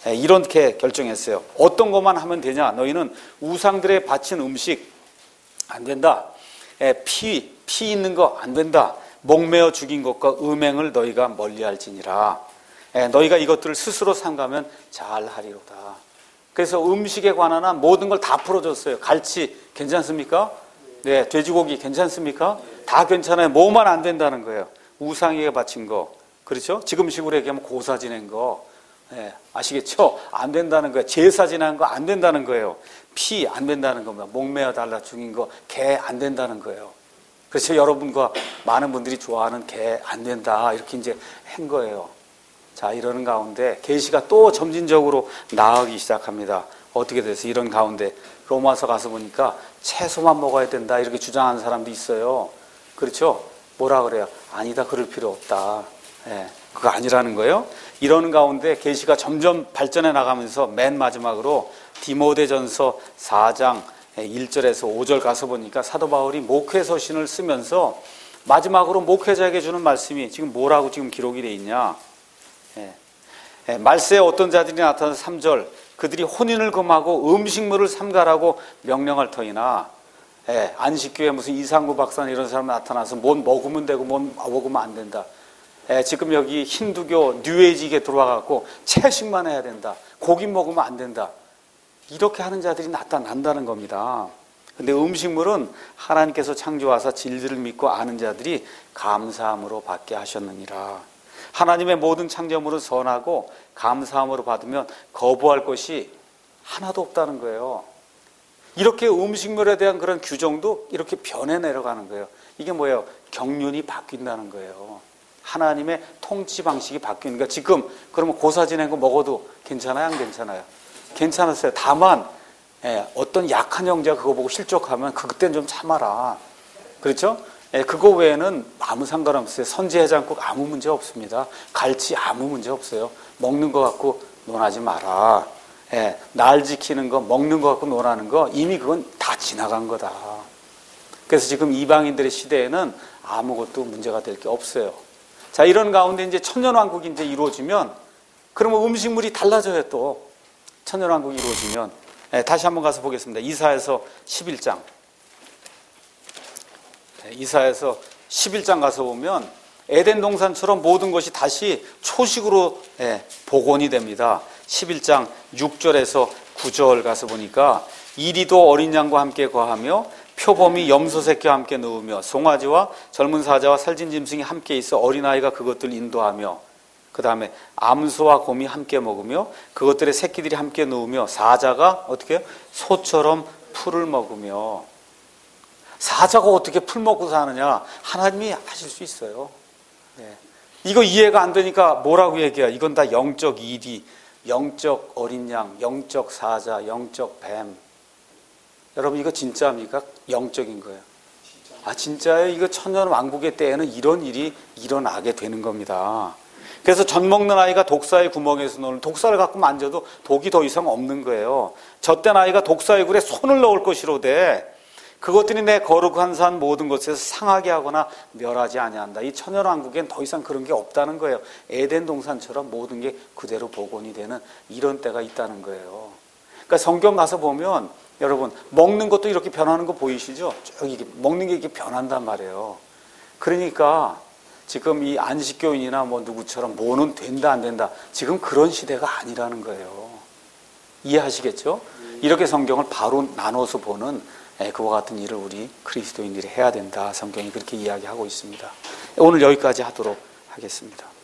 이렇게 결정했어요. 어떤 것만 하면 되냐? 너희는 우상들의 바친 음식 안 된다. 피 있는 거 안 된다. 목매어 죽인 것과 음행을 너희가 멀리할지니라. 너희가 이것들을 스스로 삼가면 잘하리로다. 그래서 음식에 관한 한 모든 걸 다 풀어줬어요. 갈치 괜찮습니까? 네, 돼지고기 괜찮습니까? 다 괜찮아요. 뭐만 안 된다는 거예요. 우상에게 바친 거, 그렇죠? 지금식으로 얘기하면 고사 지낸 거, 아시겠죠? 안 된다는 거예요. 제사 지낸 거 안 된다는 거예요. 피 안 된다는 겁니다. 목매어 달라 죽인 거, 개 안 된다는 거예요. 그래서 여러분과 많은 분들이 좋아하는 개 안 된다 이렇게 이제 한 거예요. 자, 이러는 가운데 계시가 또 점진적으로 나아가기 시작합니다. 어떻게 돼서 이런 가운데 로마서 가서 보니까 채소만 먹어야 된다 이렇게 주장하는 사람도 있어요. 그렇죠? 뭐라 그래요? 아니다, 그럴 필요 없다. 그거 아니라는 거예요. 이러는 가운데 계시가 점점 발전해 나가면서 맨 마지막으로 디모데전서 4장 1절에서 5절 가서 보니까 사도 바울이 목회 서신을 쓰면서 마지막으로 목회자에게 주는 말씀이 지금 뭐라고 지금 기록이 돼 있냐? 말세에 어떤 자들이 나타나서 3절 그들이 혼인을 금하고 음식물을 삼가라고 명령할 터이나, 안식교에 무슨 이상구 박사나 이런 사람 나타나서 뭔 먹으면 되고 뭔 먹으면 안 된다. 지금 여기 힌두교 뉴에이지에 들어와갖고 채식만 해야 된다. 고기 먹으면 안 된다. 이렇게 하는 자들이 나타난다는 겁니다. 근데 음식물은 하나님께서 창조하사 진리를 믿고 아는 자들이 감사함으로 받게 하셨느니라. 하나님의 모든 창조물은 선하고 감사함으로 받으면 거부할 것이 하나도 없다는 거예요. 이렇게 음식물에 대한 그런 규정도 이렇게 변해 내려가는 거예요. 이게 뭐예요? 경륜이 바뀐다는 거예요. 하나님의 통치 방식이 바뀌는 거예요. 지금 그러면 고사 지낸 거 먹어도 괜찮아요? 안 괜찮아요? 괜찮았어요. 다만 어떤 약한 형제가 그거 보고 실족하면 그때는 좀 참아라. 그렇죠? 그거 외에는 아무 상관없어요. 선지해장국 아무 문제 없습니다. 갈치 아무 문제 없어요. 먹는 거 갖고 논하지 마라. 날 지키는 거, 먹는 거 갖고 논하는 거 이미 그건 다 지나간 거다. 그래서 지금 이방인들의 시대에는 아무것도 문제가 될 게 없어요. 자, 이런 가운데 이제 천년왕국이 이제 이루어지면 그러면 음식물이 달라져요. 또 천년왕국이 이루어지면 다시 한번 가서 보겠습니다. 이사야서 11장. 이사야서 11장 가서 보면 에덴 동산처럼 모든 것이 다시 초식으로 복원이 됩니다. 11장 6절에서 9절 가서 보니까 이리도 어린 양과 함께 거하며 표범이 염소 새끼와 함께 누우며 송아지와 젊은 사자와 살진 짐승이 함께 있어 어린아이가 그것들을 인도하며, 그 다음에 암소와 곰이 함께 먹으며 그것들의 새끼들이 함께 누우며 사자가 어떻게 해요? 소처럼 풀을 먹으며. 사자가 어떻게 풀 먹고 사느냐? 하나님이 하실 수 있어요. 이거 이해가 안 되니까 뭐라고 얘기해요? 이건 다 영적 이리, 영적 어린 양, 영적 사자, 영적 뱀. 여러분 이거 진짜입니까? 영적인 거예요. 아, 진짜예요? 이거 천년왕국의 때에는 이런 일이 일어나게 되는 겁니다. 그래서 젖 먹는 아이가 독사의 구멍에서 노는, 독사를 갖고 만져도 독이 더 이상 없는 거예요. 젖된 아이가 독사의 굴에 손을 넣을 것이로되 그것들이 내 거룩한 산 모든 것에서 상하게 하거나 멸하지 아니한다. 이 천년왕국엔 더 이상 그런 게 없다는 거예요. 에덴 동산처럼 모든 게 그대로 복원이 되는 이런 때가 있다는 거예요. 그러니까 성경 가서 보면 여러분 먹는 것도 이렇게 변하는 거 보이시죠? 저기 먹는 게 이렇게 변한단 말이에요. 그러니까 지금 이 안식교인이나 뭐 누구처럼 뭐는 된다 안 된다, 지금 그런 시대가 아니라는 거예요. 이해하시겠죠? 이렇게 성경을 바로 나눠서 보는 그와 같은 일을 우리 그리스도인들이 해야 된다. 성경이 그렇게 이야기하고 있습니다. 오늘 여기까지 하도록 하겠습니다.